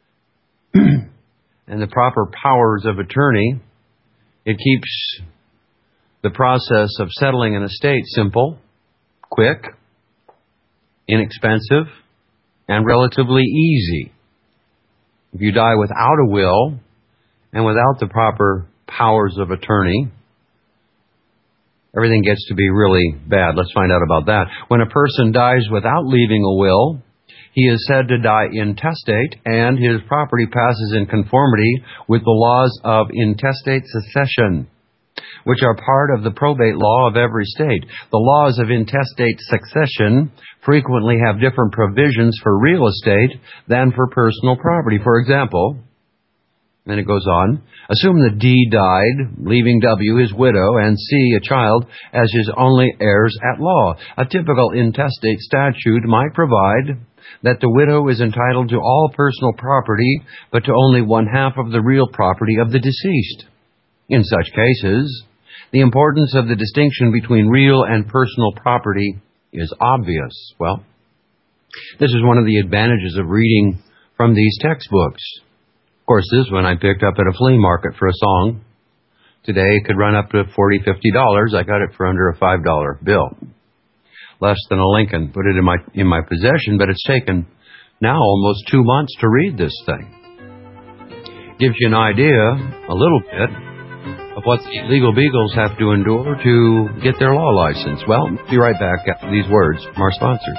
and the proper powers of attorney, it keeps the process of settling an estate simple, quick, inexpensive, and relatively easy. If you die without a will and without the proper powers of attorney, everything gets to be really bad. Let's find out about that. When a person dies without leaving a will, he is said to die intestate, and his property passes in conformity with the laws of intestate succession, which are part of the probate law of every state. The laws of intestate succession frequently have different provisions for real estate than for personal property. For example, Then it goes on. Assume that D died, leaving W his widow, and C a child as his only heirs at law. A typical intestate statute might provide that the widow is entitled to all personal property, but to only one half of the real property of the deceased. In such cases, the importance of the distinction between real and personal property is obvious. Well, this is one of the advantages of reading from these textbooks. Of course, this one I picked up at a flea market for a song. Today it could run up to forty dollars, fifty dollars. I got it for under a five dollar bill. Less than a Lincoln. Put it in my in my possession, but it's taken now almost two months to read this thing. Gives you an idea, a little bit, of what the legal beagles have to endure to get their law license. Well, be right back after these words from our sponsors.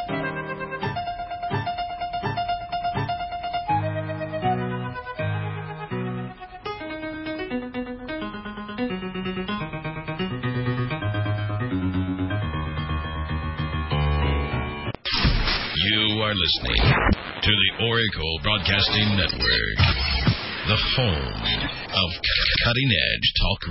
Listening to the Oracle Broadcasting Network, the home of cutting-edge talk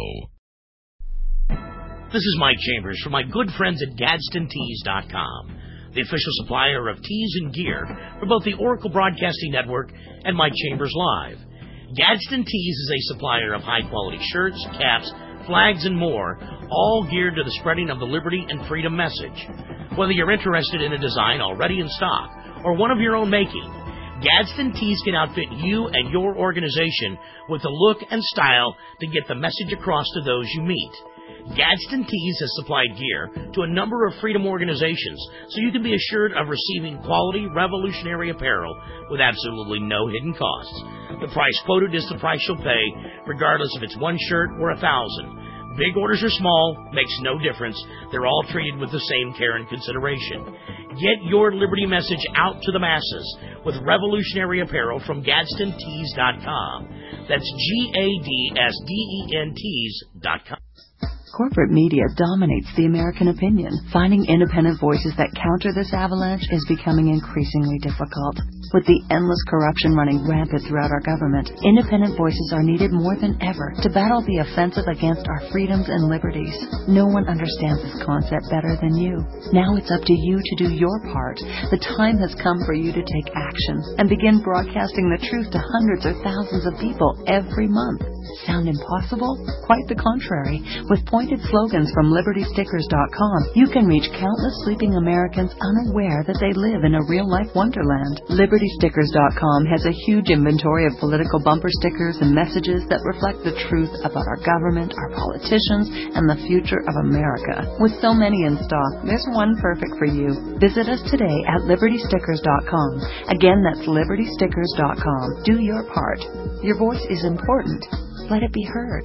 radio. This is Mike Chambers from my good friends at Gadsden Tees dot com, the official supplier of tees and gear for both the Oracle Broadcasting Network and Mike Chambers Live. Gadsden Tees is a supplier of high-quality shirts, caps, flags, and more, all geared to the spreading of the liberty and freedom message. Whether you're interested in a design already in stock or one of your own making, Gadsden Tees can outfit you and your organization with the look and style to get the message across to those you meet. Gadsden Tees has supplied gear to a number of freedom organizations, so you can be assured of receiving quality, revolutionary apparel with absolutely no hidden costs. The price quoted is the price you'll pay, regardless if it's one shirt or a thousand. Big orders or small, makes no difference. They're all treated with the same care and consideration. Get your liberty message out to the masses with revolutionary apparel from Gadsden Tees dot com. That's G A D S D E N Tees dot com. Corporate media dominates the American opinion. Finding independent voices that counter this avalanche is becoming increasingly difficult. With the endless corruption running rampant throughout our government, independent voices are needed more than ever to battle the offensive against our freedoms and liberties. No one understands this concept better than you. Now it's up to you to do your part. The time has come for you to take action and begin broadcasting the truth to hundreds or thousands of people every month. Sound impossible? Quite the contrary. With pointed slogans from Liberty Stickers dot com, you can reach countless sleeping Americans unaware that they live in a real-life wonderland. Liberty Stickers dot com has a huge inventory of political bumper stickers and messages that reflect the truth about our government, our politicians, and the future of America. With so many in stock, there's one perfect for you. Visit us today at Liberty Stickers dot com. Again, that's Liberty Stickers dot com. Do your part. Your voice is important. Let it be heard.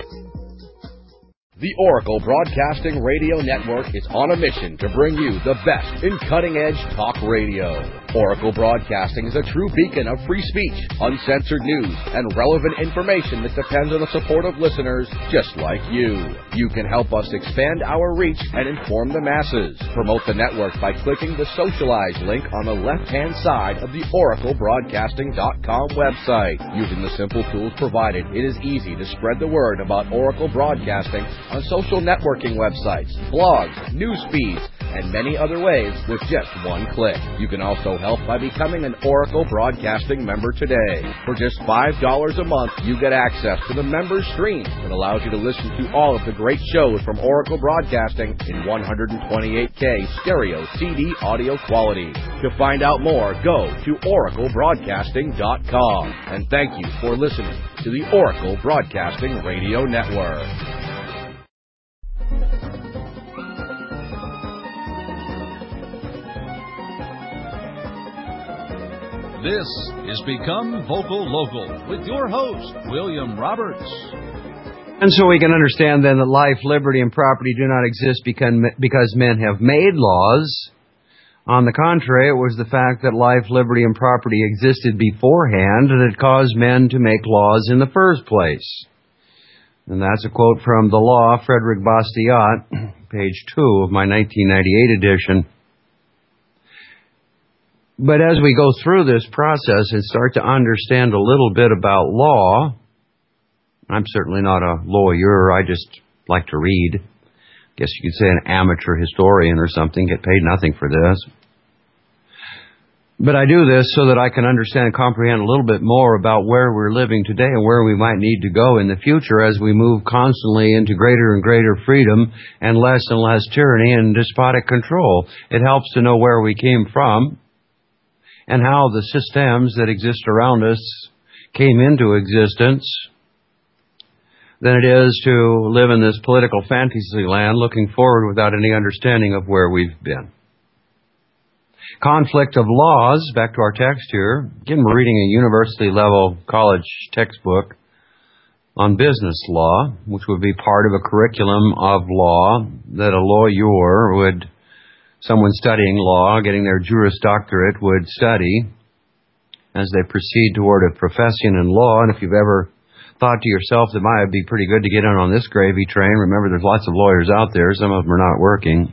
The Oracle Broadcasting Radio Network is on a mission to bring you the best in cutting-edge talk radio. Oracle Broadcasting is a true beacon of free speech, uncensored news, and relevant information that depends on the support of listeners just like you. You can help us expand our reach and inform the masses. Promote the network by clicking the Socialize link on the left-hand side of the Oracle Broadcasting dot com website. Using the simple tools provided, it is easy to spread the word about Oracle Broadcasting on social networking websites, blogs, news feeds, and many other ways with just one click. You can also help by becoming an Oracle Broadcasting member today. For just five dollars a month, you get access to the member stream that allows you to listen to all of the great shows from Oracle Broadcasting in one twenty-eight K stereo C D audio quality. To find out more, go to Oracle Broadcasting dot com. And thank you for listening to the Oracle Broadcasting Radio Network. This is Become Vocal Local with your host, William Roberts. And so we can understand then that life, liberty, and property do not exist because men have made laws. On the contrary, it was the fact that life, liberty, and property existed beforehand that caused men to make laws in the first place. And that's a quote from The Law, Frederick Bastiat, page two of my nineteen ninety-eight edition. But as we go through this process and start to understand a little bit about law, I'm certainly not a lawyer. I just like to read. Guess you could say an amateur historian or something, get paid nothing for this. But I do this so that I can understand and comprehend a little bit more about where we're living today and where we might need to go in the future as we move constantly into greater and greater freedom and less and less tyranny and despotic control. It helps to know where we came from and how the systems that exist around us came into existence than it is to live in this political fantasy land looking forward without any understanding of where we've been. Conflict of laws, back to our text here. Again, we're reading a university-level college textbook on business law, which would be part of a curriculum of law that a lawyer would, someone studying law, getting their Juris Doctorate, would study as they proceed toward a profession in law. And if you've ever thought to yourself that might be pretty good to get in on this gravy train, remember there's lots of lawyers out there. Some of them are not working.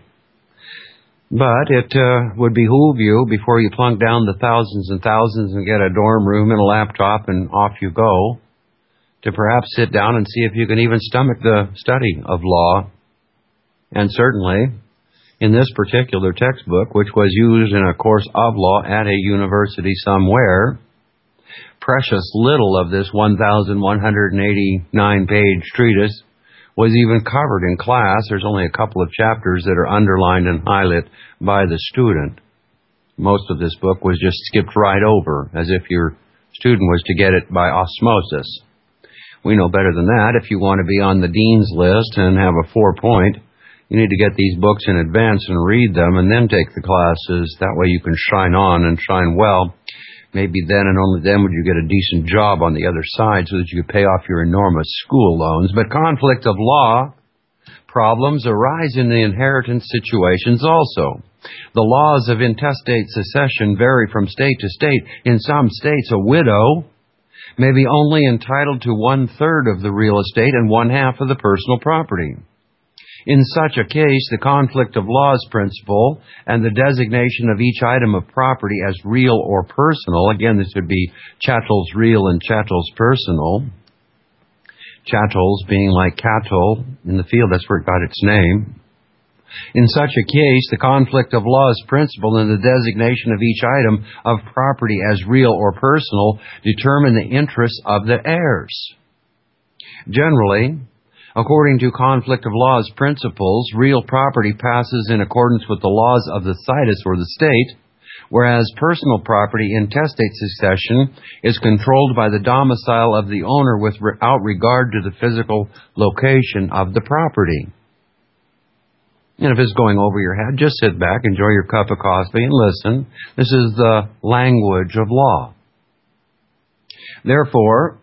But it uh, would behoove you, before you plunk down the thousands and thousands and get a dorm room and a laptop and off you go, to perhaps sit down and see if you can even stomach the study of law. And certainly, in this particular textbook, which was used in a course of law at a university somewhere, precious little of this one thousand one hundred eighty-nine page treatise was even covered in class. There's only a couple of chapters that are underlined and highlighted by the student. Most of this book was just skipped right over, as if your student was to get it by osmosis. We know better than that. If you want to be on the dean's list and have a four point, you need to get these books in advance and read them and then take the classes. That way you can shine on and shine well. Maybe then and only then would you get a decent job on the other side so that you could pay off your enormous school loans. But conflict of law problems arise in the inheritance situations also. The laws of intestate succession vary from state to state. In some states, a widow may be only entitled to one-third of the real estate and one-half of the personal property. In such a case, the conflict of laws principle and the designation of each item of property as real or personal, again, this would be chattels real and chattels personal, chattels being like cattle in the field, that's where it got its name. In such a case, the conflict of laws principle and the designation of each item of property as real or personal determine the interests of the heirs. Generally, according to conflict of laws principles, real property passes in accordance with the laws of the situs or the state, whereas personal property in intestate succession is controlled by the domicile of the owner without regard to the physical location of the property. And if it's going over your head, just sit back, enjoy your cup of coffee, and listen. This is the language of law. Therefore,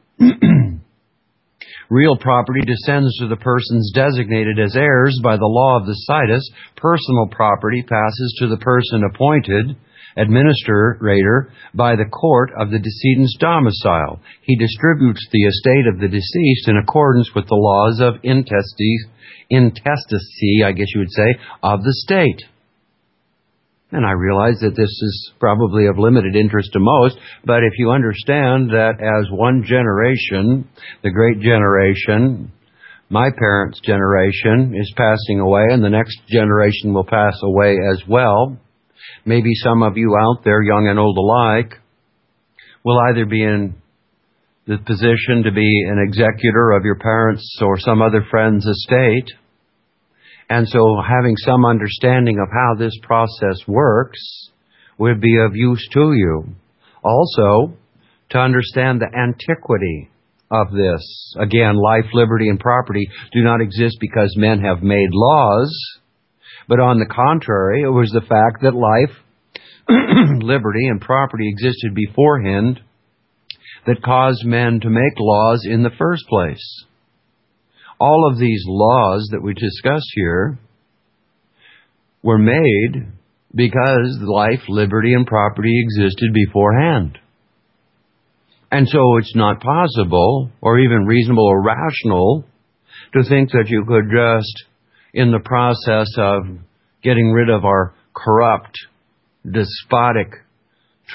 real property descends to the persons designated as heirs by the law of the situs. Personal property passes to the person appointed administrator by the court of the decedent's domicile. He distributes the estate of the deceased in accordance with the laws of intestacy, intestacy, I guess you would say, of the state. And I realize that this is probably of limited interest to most, but if you understand that as one generation, the great generation, my parents' generation, is passing away and the next generation will pass away as well, maybe some of you out there, young and old alike, will either be in the position to be an executor of your parents' or some other friend's estate. And so having some understanding of how this process works would be of use to you. Also, to understand the antiquity of this. Again, life, liberty, and property do not exist because men have made laws, but on the contrary, it was the fact that life, liberty, and property existed beforehand that caused men to make laws in the first place. All of these laws that we discuss here were made because life, liberty, and property existed beforehand. And so it's not possible or even reasonable or rational to think that you could just, in the process of getting rid of our corrupt, despotic,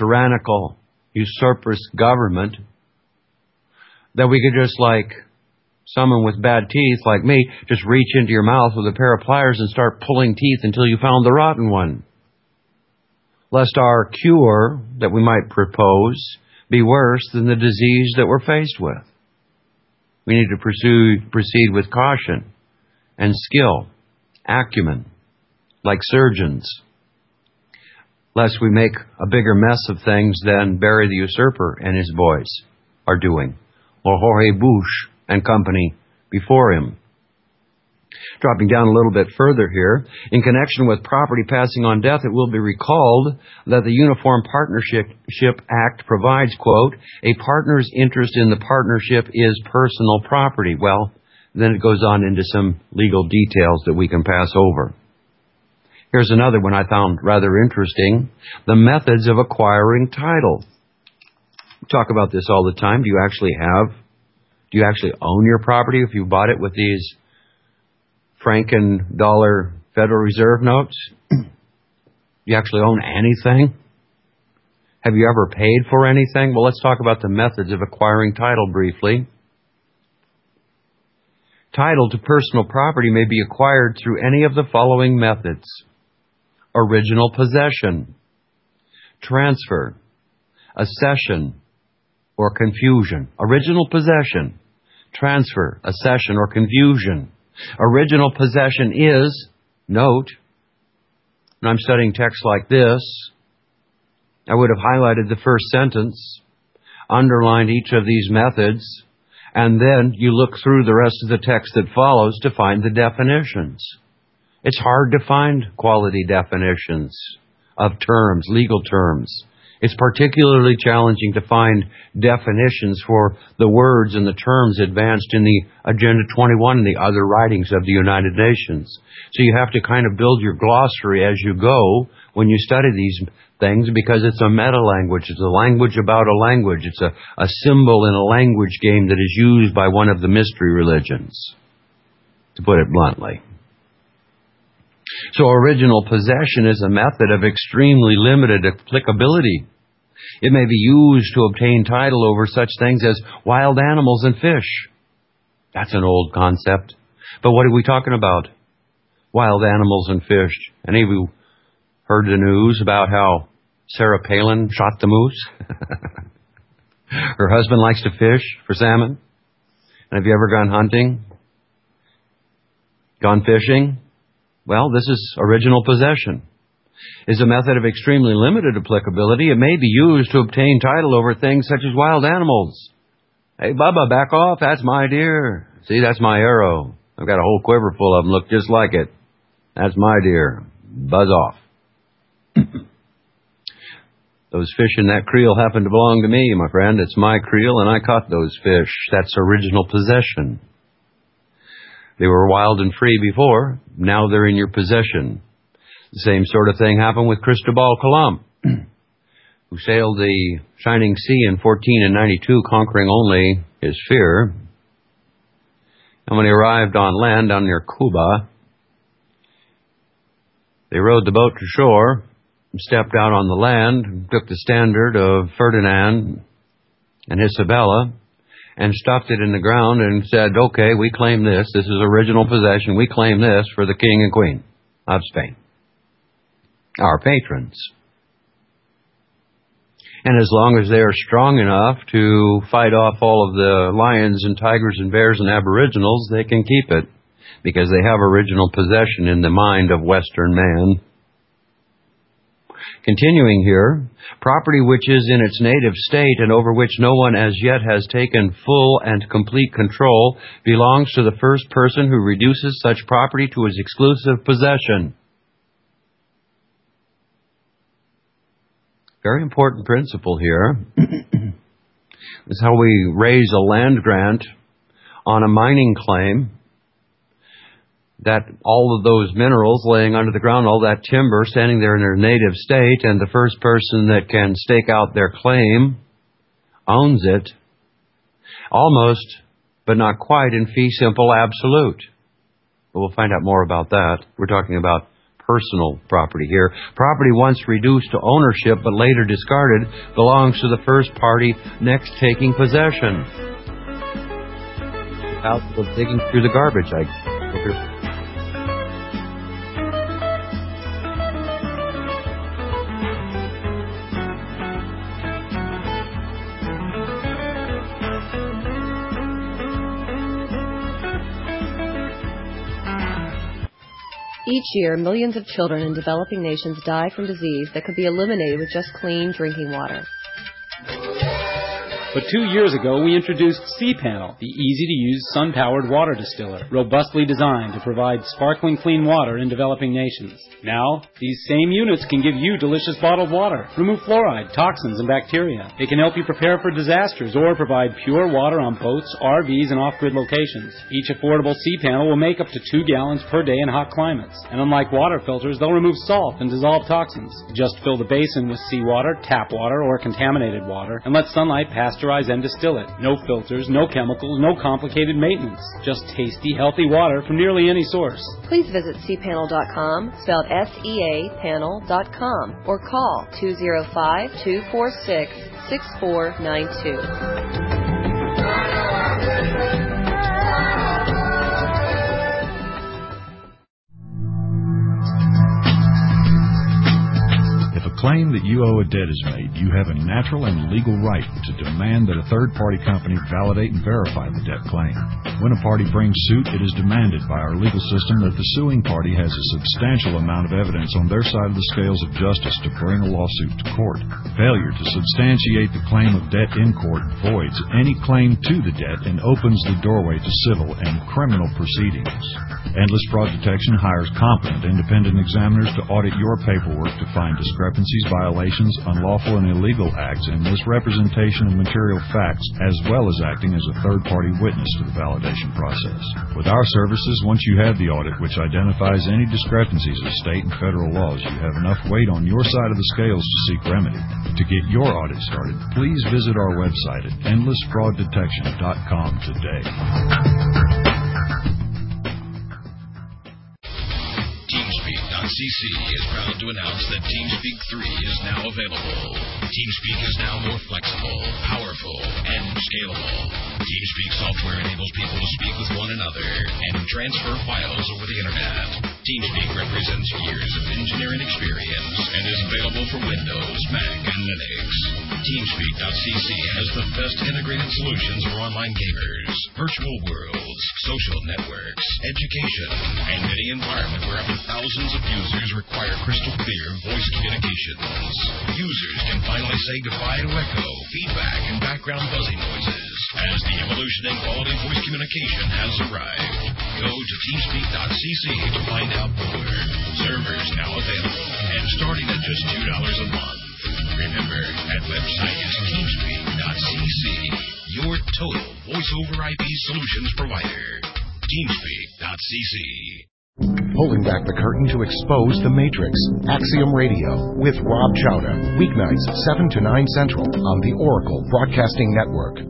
tyrannical, usurperous government, that we could just like someone with bad teeth like me just reach into your mouth with a pair of pliers and start pulling teeth until you found the rotten one. Lest our cure that we might propose be worse than the disease that we're faced with. We need to pursue, proceed with caution and skill, acumen, like surgeons, lest we make a bigger mess of things than Barry the Usurper and his boys are doing, or Jorge Bush and company before him. Dropping down a little bit further here, in connection with property passing on death, it will be recalled that the Uniform Partnership Act provides, quote, a partner's interest in the partnership is personal property. Well, then it goes on into some legal details that we can pass over. Here's another one I found rather interesting. The methods of acquiring title. We talk about this all the time. Do you actually have, do you actually own your property if you bought it with these Franken dollar Federal Reserve notes? Do you actually own anything? Have you ever paid for anything? Well, let's talk about the methods of acquiring title briefly. Title to personal property may be acquired through any of the following methods. Original possession, transfer, accession, or confusion. Original possession, transfer, accession, or confusion. Original possession is, note, and I'm studying texts like this, I would have highlighted the first sentence, underlined each of these methods, and then you look through the rest of the text that follows to find the definitions. It's hard to find quality definitions of terms, legal terms. It's particularly challenging to find definitions for the words and the terms advanced in the Agenda twenty-one and the other writings of the United Nations. So you have to kind of build your glossary as you go when you study these things, because it's a meta-language. It's a language about a language. It's a, a symbol in a language game that is used by one of the mystery religions, to put it bluntly. So original possession is a method of extremely limited applicability. It may be used to obtain title over such things as wild animals and fish. That's an old concept. But what are we talking about? Wild animals and fish. Any of you heard the news about how Sarah Palin shot the moose? Her husband likes to fish for salmon. And have you ever gone hunting? Gone fishing? Well, this is original possession. Is a method of extremely limited applicability. It may be used to obtain title over things such as wild animals. Hey, Bubba, back off. That's my deer. See, that's my arrow. I've got a whole quiver full of them. Look just like it. That's my deer. Buzz off. Those fish in that creel happen to belong to me, my friend. It's my creel, and I caught those fish. That's original possession. They were wild and free before. Now they're in your possession. The same sort of thing happened with Cristobal Colon, who sailed the shining sea in fourteen ninety-two, conquering only his fear. And when he arrived on land down near Cuba, they rowed the boat to shore, stepped out on the land, took the standard of Ferdinand and Isabella, and stuffed it in the ground and said, okay, we claim this. This is original possession. We claim this for the king and queen of Spain, our patrons. And as long as they are strong enough to fight off all of the lions and tigers and bears and aboriginals, they can keep it, because they have original possession in the mind of Western man. Continuing here, property which is in its native state and over which no one as yet has taken full and complete control belongs to the first person who reduces such property to his exclusive possession. Very important principle here. This is how we raise a land grant on a mining claim, that all of those minerals laying under the ground, all that timber standing there in their native state, and the first person that can stake out their claim owns it, almost, but not quite, in fee simple absolute. But we'll find out more about that. We're talking about personal property here. Property once reduced to ownership but later discarded belongs to the first party next taking possession. out digging through the garbage. I Each year, millions of children in developing nations die from disease that could be eliminated with just clean drinking water. But two years ago, we introduced cPanel, the easy-to-use sun-powered water distiller, robustly designed to provide sparkling clean water in developing nations. Now, these same units can give you delicious bottled water, remove fluoride, toxins, and bacteria. It can help you prepare for disasters or provide pure water on boats, R Vs, and off-grid locations. Each affordable cPanel will make up to two gallons per day in hot climates. And unlike water filters, they'll remove salt and dissolve toxins. Just fill the basin with seawater, tap water, or contaminated water, and let sunlight pass and distill it. No filters, no chemicals, no complicated maintenance. Just tasty, healthy water from nearly any source. Please visit c panel dot com, spelled S E A panel dot com, or call two oh five, two four six, six four nine two. Claim that you owe a debt is made, you have a natural and legal right to demand that a third-party company validate and verify the debt claim. When a party brings suit, it is demanded by our legal system that the suing party has a substantial amount of evidence on their side of the scales of justice to bring a lawsuit to court. Failure to substantiate the claim of debt in court voids any claim to the debt and opens the doorway to civil and criminal proceedings. Endless Fraud Detection hires competent independent examiners to audit your paperwork to find discrepancies, violations, unlawful and illegal acts, and misrepresentation of material facts, as well as acting as a third-party witness to the validation process. With our services, once you have the audit, which identifies any discrepancies of state and federal laws, you have enough weight on your side of the scales to seek remedy. To get your audit started, please visit our website at endless fraud detection dot com today. C C is proud to announce that TeamSpeak three is now available. TeamSpeak is now more flexible, powerful, and scalable. TeamSpeak software enables people to speak with one another and transfer files over the internet. TeamSpeak represents years of engineering experience and is available for Windows, Mac, and Linux. TeamSpeak dot C C has the best integrated solutions for online gamers, virtual worlds, social networks, education, and any environment where up to thousands of users require crystal clear voice communications. Users can finally say goodbye to echo, feedback, and background buzzing noises as the evolution in quality voice communication has arrived. Go to TeamSpeak dot C C to find out more. Servers now available and starting at just two dollars a month. Remember, that website is TeamSpeak dot C C, your total voice-over I P solutions provider. TeamSpeak dot C C. Pulling back the curtain to expose the Matrix. Axiom Radio with Rob Chowder. Weeknights seven to nine Central on the Oracle Broadcasting Network.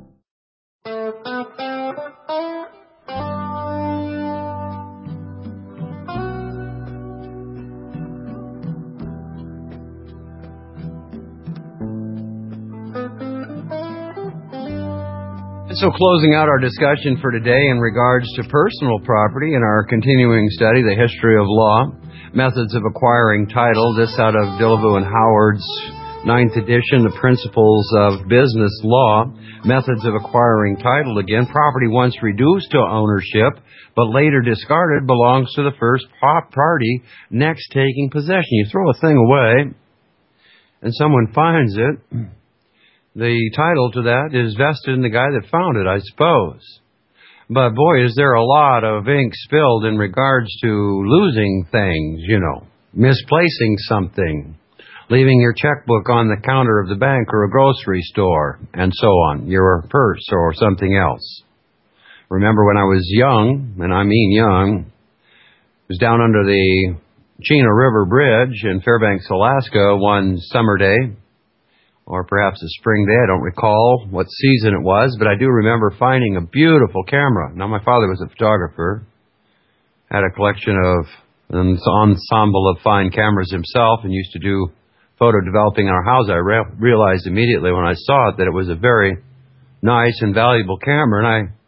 So closing out our discussion for today in regards to personal property in our continuing study, The History of Law, Methods of Acquiring Title, this out of Dillevue and Howard's ninth edition, The Principles of Business Law, Methods of Acquiring Title. Again, property once reduced to ownership, but later discarded, belongs to the first party next taking possession. You throw a thing away, and someone finds it. The title to that is vested in the guy that found it, I suppose. But boy, is there a lot of ink spilled in regards to losing things, you know, misplacing something, leaving your checkbook on the counter of the bank or a grocery store, and so on, your purse or something else. Remember when I was young, and I mean young, I was down under the Chena River Bridge in Fairbanks, Alaska, one summer day, or perhaps a spring day. I don't recall what season it was, but I do remember finding a beautiful camera. Now, my father was a photographer, had a collection of an ensemble of fine cameras himself, and used to do photo developing in our house. I re- realized immediately when I saw it that it was a very nice and valuable camera, and I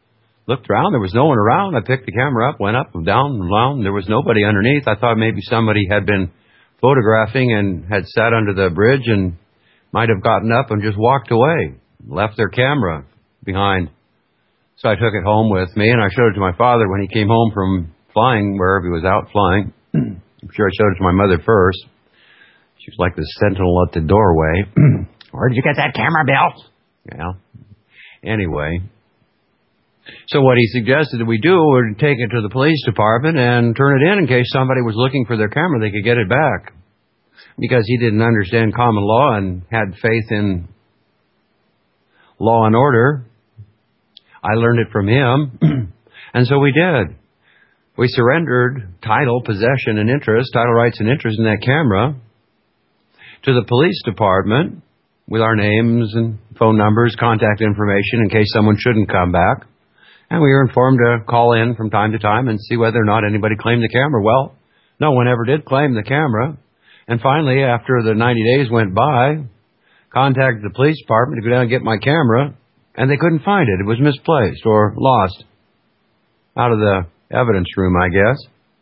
looked around. There was no one around. I picked the camera up, went up and down and down. There was nobody underneath. I thought maybe somebody had been photographing and had sat under the bridge and might have gotten up and just walked away, left their camera behind. So I took it home with me, and I showed it to my father when he came home from flying, wherever he was out flying. I'm sure I showed it to my mother first. She was like the sentinel at the doorway. Where did you get that camera, Bill? Yeah. Anyway. So what he suggested that we do was take it to the police department and turn it in in case somebody was looking for their camera, they could get it back. Because he didn't understand common law and had faith in law and order. I learned it from him, and so we did. We surrendered title, possession, and interest, title rights and interest in that camera to the police department with our names and phone numbers, contact information in case someone shouldn't come back. And we were informed to call in from time to time and see whether or not anybody claimed the camera. Well, no one ever did claim the camera. And finally, after the ninety days went by, contacted the police department to go down and get my camera, and they couldn't find it. It was misplaced or lost out of the evidence room, I guess.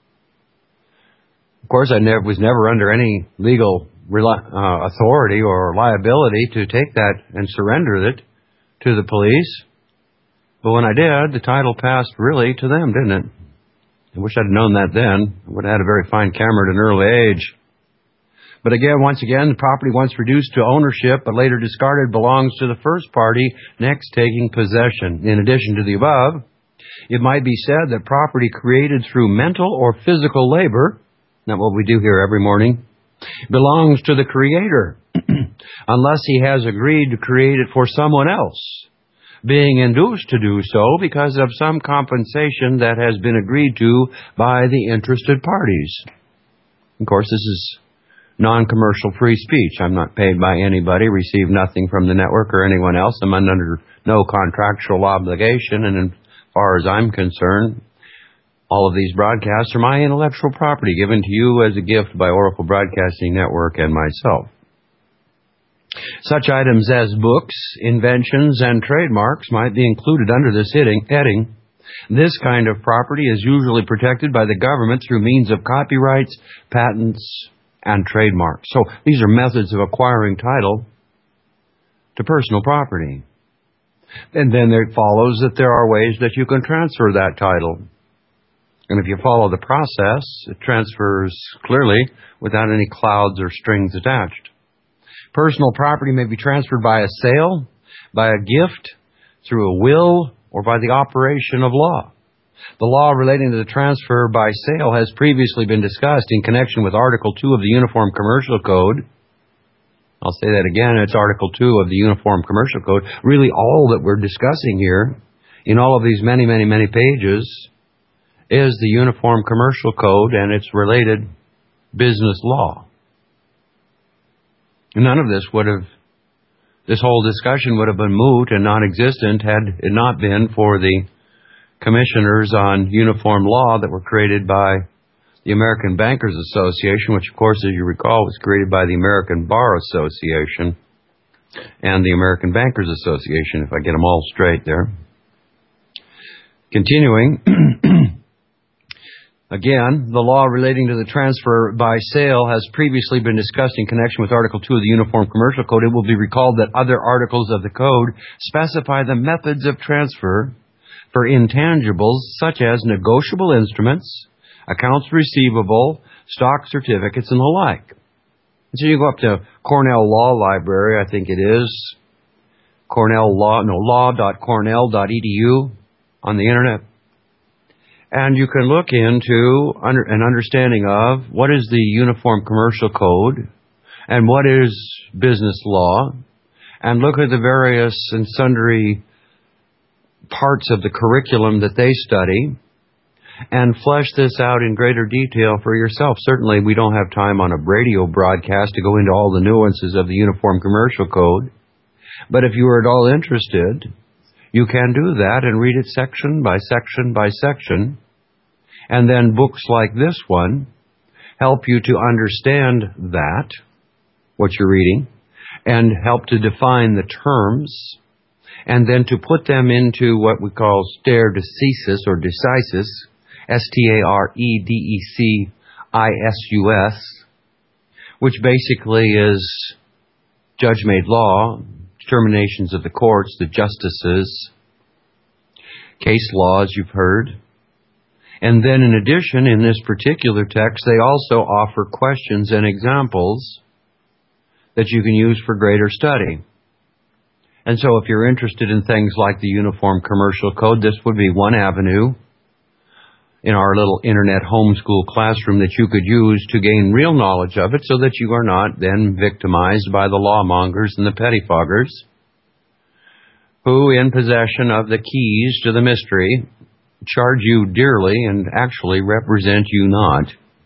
Of course, I never, was never under any legal uh, authority or liability to take that and surrender it to the police. But when I did, the title passed really to them, didn't it? I wish I'd known that then. I would have had a very fine camera at an early age. But again, once again, the property once reduced to ownership but later discarded belongs to the first party next taking possession. In addition to the above, it might be said that property created through mental or physical labor, not what we do here every morning, belongs to the creator, unless he has agreed to create it for someone else, being induced to do so because of some compensation that has been agreed to by the interested parties. Of course, this is non-commercial free speech. I'm not paid by anybody, receive nothing from the network or anyone else. I'm under no contractual obligation, and as far as I'm concerned, all of these broadcasts are my intellectual property given to you as a gift by Oracle Broadcasting Network and myself. Such items as books, inventions, and trademarks might be included under this heading. This kind of property is usually protected by the government through means of copyrights, patents, and trademarks. So these are methods of acquiring title to personal property. And then it follows that there are ways that you can transfer that title. And if you follow the process, it transfers clearly without any clouds or strings attached. Personal property may be transferred by a sale, by a gift, through a will, or by the operation of law. The law relating to the transfer by sale has previously been discussed in connection with Article two of the Uniform Commercial Code. I'll say that again, it's Article two of the Uniform Commercial Code. Really all that we're discussing here, in all of these many, many, many pages, is the Uniform Commercial Code and its related business law. None of this would have, this whole discussion would have been moot and non-existent had it not been for the commissioners on uniform law that were created by the American Bankers Association, which, of course, as you recall, was created by the American Bar Association and the American Bankers Association, if I get them all straight there. Continuing, again, the law relating to the transfer by sale has previously been discussed in connection with Article two of the Uniform Commercial Code. It will be recalled that other articles of the Code specify the methods of transfer for intangibles such as negotiable instruments, accounts receivable, stock certificates, and the like. And so you go up to Cornell Law Library, I think it is, Cornell Law, no, law dot cornell dot e d u on the internet, and you can look into under, an understanding of what is the Uniform Commercial Code and what is business law, and look at the various and sundry parts of the curriculum that they study and flesh this out in greater detail for yourself. Certainly, we don't have time on a radio broadcast to go into all the nuances of the Uniform Commercial Code. But if you are at all interested, you can do that and read it section by section by section. And then books like this one help you to understand that, what you're reading, and help to define the terms and then to put them into what we call stare decisis or decisis, S T A R E D E C I S U S, which basically is judge-made law, determinations of the courts, the justices, case law, as you've heard. And then in addition, in this particular text, they also offer questions and examples that you can use for greater study. And so if you're interested in things like the Uniform Commercial Code, this would be one avenue in our little internet homeschool classroom that you could use to gain real knowledge of it so that you are not then victimized by the lawmongers and the pettifoggers who, in possession of the keys to the mystery, charge you dearly and actually represent you not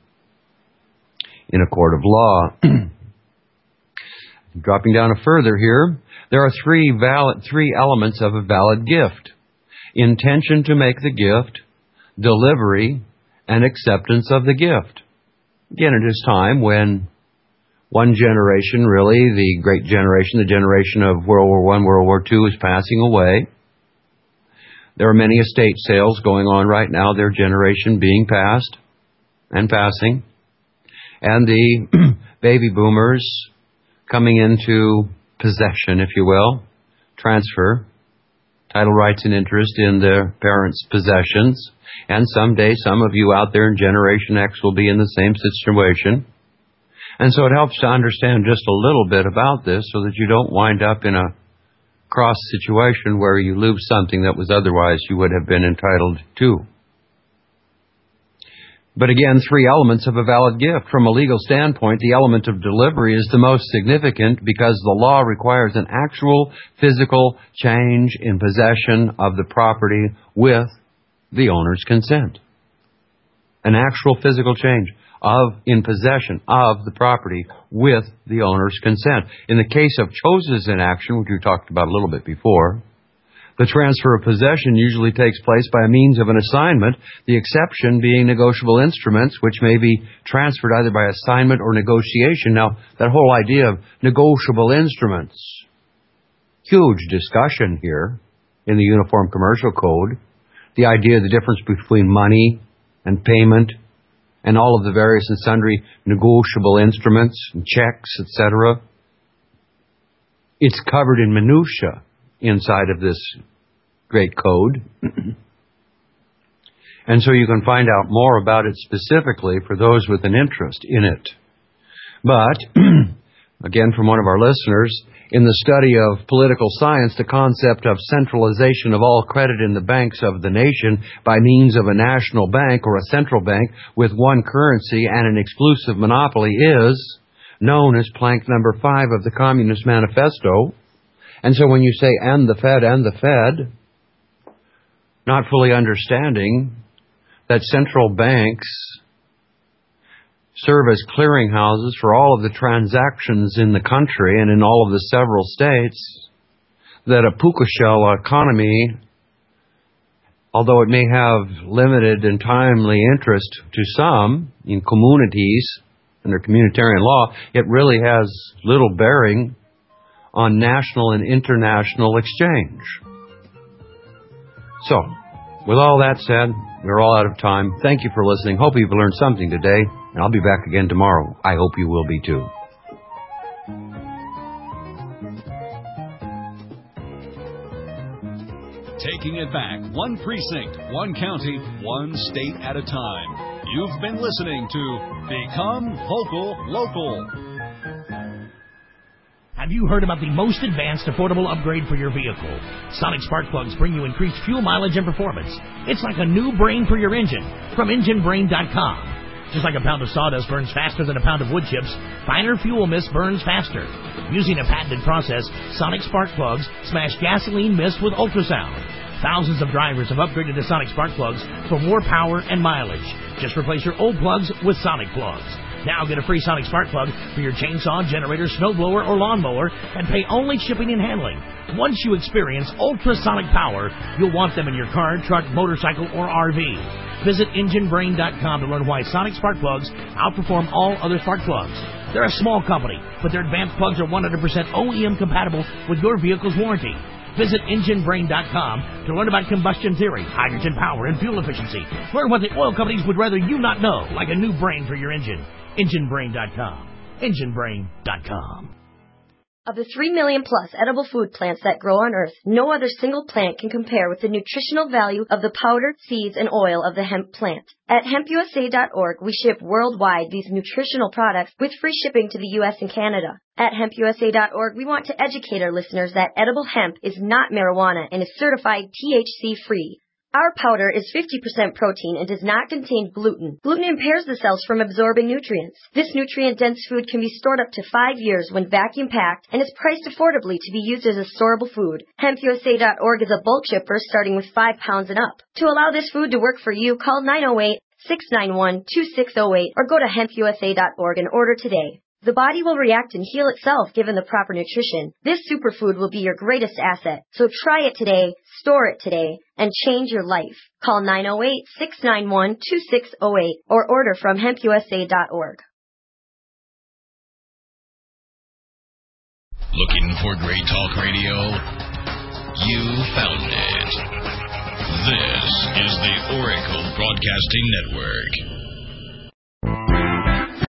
in a court of law. Dropping down a further here, there are three valid, three elements of a valid gift: intention to make the gift, delivery, and acceptance of the gift. Again, it is time when one generation, really, the great generation, the generation of World War One, World War Two, is passing away. There are many estate sales going on right now, their generation being passed and passing. And the baby boomers coming into possession, if you will, transfer, title rights and interest in their parents' possessions. And someday some of you out there in Generation X will be in the same situation. And so it helps to understand just a little bit about this so that you don't wind up in a cross situation where you lose something that was otherwise you would have been entitled to. But again, three elements of a valid gift. From a legal standpoint, the element of delivery is the most significant because the law requires an actual physical change in possession of the property with the owner's consent. An actual physical change of in possession of the property with the owner's consent. In the case of choses in action, which we talked about a little bit before, the transfer of possession usually takes place by means of an assignment, the exception being negotiable instruments, which may be transferred either by assignment or negotiation. Now, that whole idea of negotiable instruments, huge discussion here in the Uniform Commercial Code. The idea of the difference between money and payment and all of the various and sundry negotiable instruments and checks, et cetera. It's covered in minutia inside of this great code. And so you can find out more about it specifically for those with an interest in it. But, again, from one of our listeners, in the study of political science, the concept of centralization of all credit in the banks of the nation by means of a national bank or a central bank with one currency and an exclusive monopoly is known as plank number five of the Communist Manifesto. And so when you say, and the Fed, and the Fed, not fully understanding that central banks serve as clearinghouses for all of the transactions in the country and in all of the several states, that a puka shell economy, although it may have limited and timely interest to some in communities under communitarian law, it really has little bearing on national and international exchange. So, with all that said, we're all out of time. Thank you for listening. Hope you've learned something today. And I'll be back again tomorrow. I hope you will be too. Taking it back, one precinct, one county, one state at a time. You've been listening to Become Vocal Local. Have you heard about the most advanced affordable upgrade for your vehicle? Sonic Spark Plugs bring you increased fuel mileage and performance. It's like a new brain for your engine from engine brain dot com. Just like a pound of sawdust burns faster than a pound of wood chips, finer fuel mist burns faster. Using a patented process, Sonic Spark Plugs smash gasoline mist with ultrasound. Thousands of drivers have upgraded to Sonic Spark Plugs for more power and mileage. Just replace your old plugs with Sonic Plugs. Now get a free Sonic Spark Plug for your chainsaw, generator, snowblower, or lawnmower and pay only shipping and handling. Once you experience ultrasonic power, you'll want them in your car, truck, motorcycle, or R V. Visit engine brain dot com to learn why Sonic Spark Plugs outperform all other spark plugs. They're a small company, but their advanced plugs are one hundred percent O E M compatible with your vehicle's warranty. Visit engine brain dot com to learn about combustion theory, hydrogen power, and fuel efficiency. Learn what the oil companies would rather you not know, like a new brain for your engine. engine brain dot com. engine brain dot com. Of the three million plus edible food plants that grow on Earth, no other single plant can compare with the nutritional value of the powdered seeds and oil of the hemp plant. At hemp U S A dot org, we ship worldwide these nutritional products with free shipping to the U S and Canada. At hemp U S A dot org, we want to educate our listeners that edible hemp is not marijuana and is certified T H C-free. Our powder is fifty percent protein and does not contain gluten. Gluten impairs the cells from absorbing nutrients. This nutrient-dense food can be stored up to five years when vacuum-packed and is priced affordably to be used as a storable food. hemp U S A dot org is a bulk shipper starting with five pounds and up. To allow this food to work for you, call nine oh eight, six nine one, two six oh eight or go to hemp U S A dot org and order today. The body will react and heal itself given the proper nutrition. This superfood will be your greatest asset. So try it today, store it today, and change your life. Call nine oh eight, six nine one, two six oh eight or order from hemp U S A dot org. Looking for great talk radio? You found it. This is the Oracle Broadcasting Network.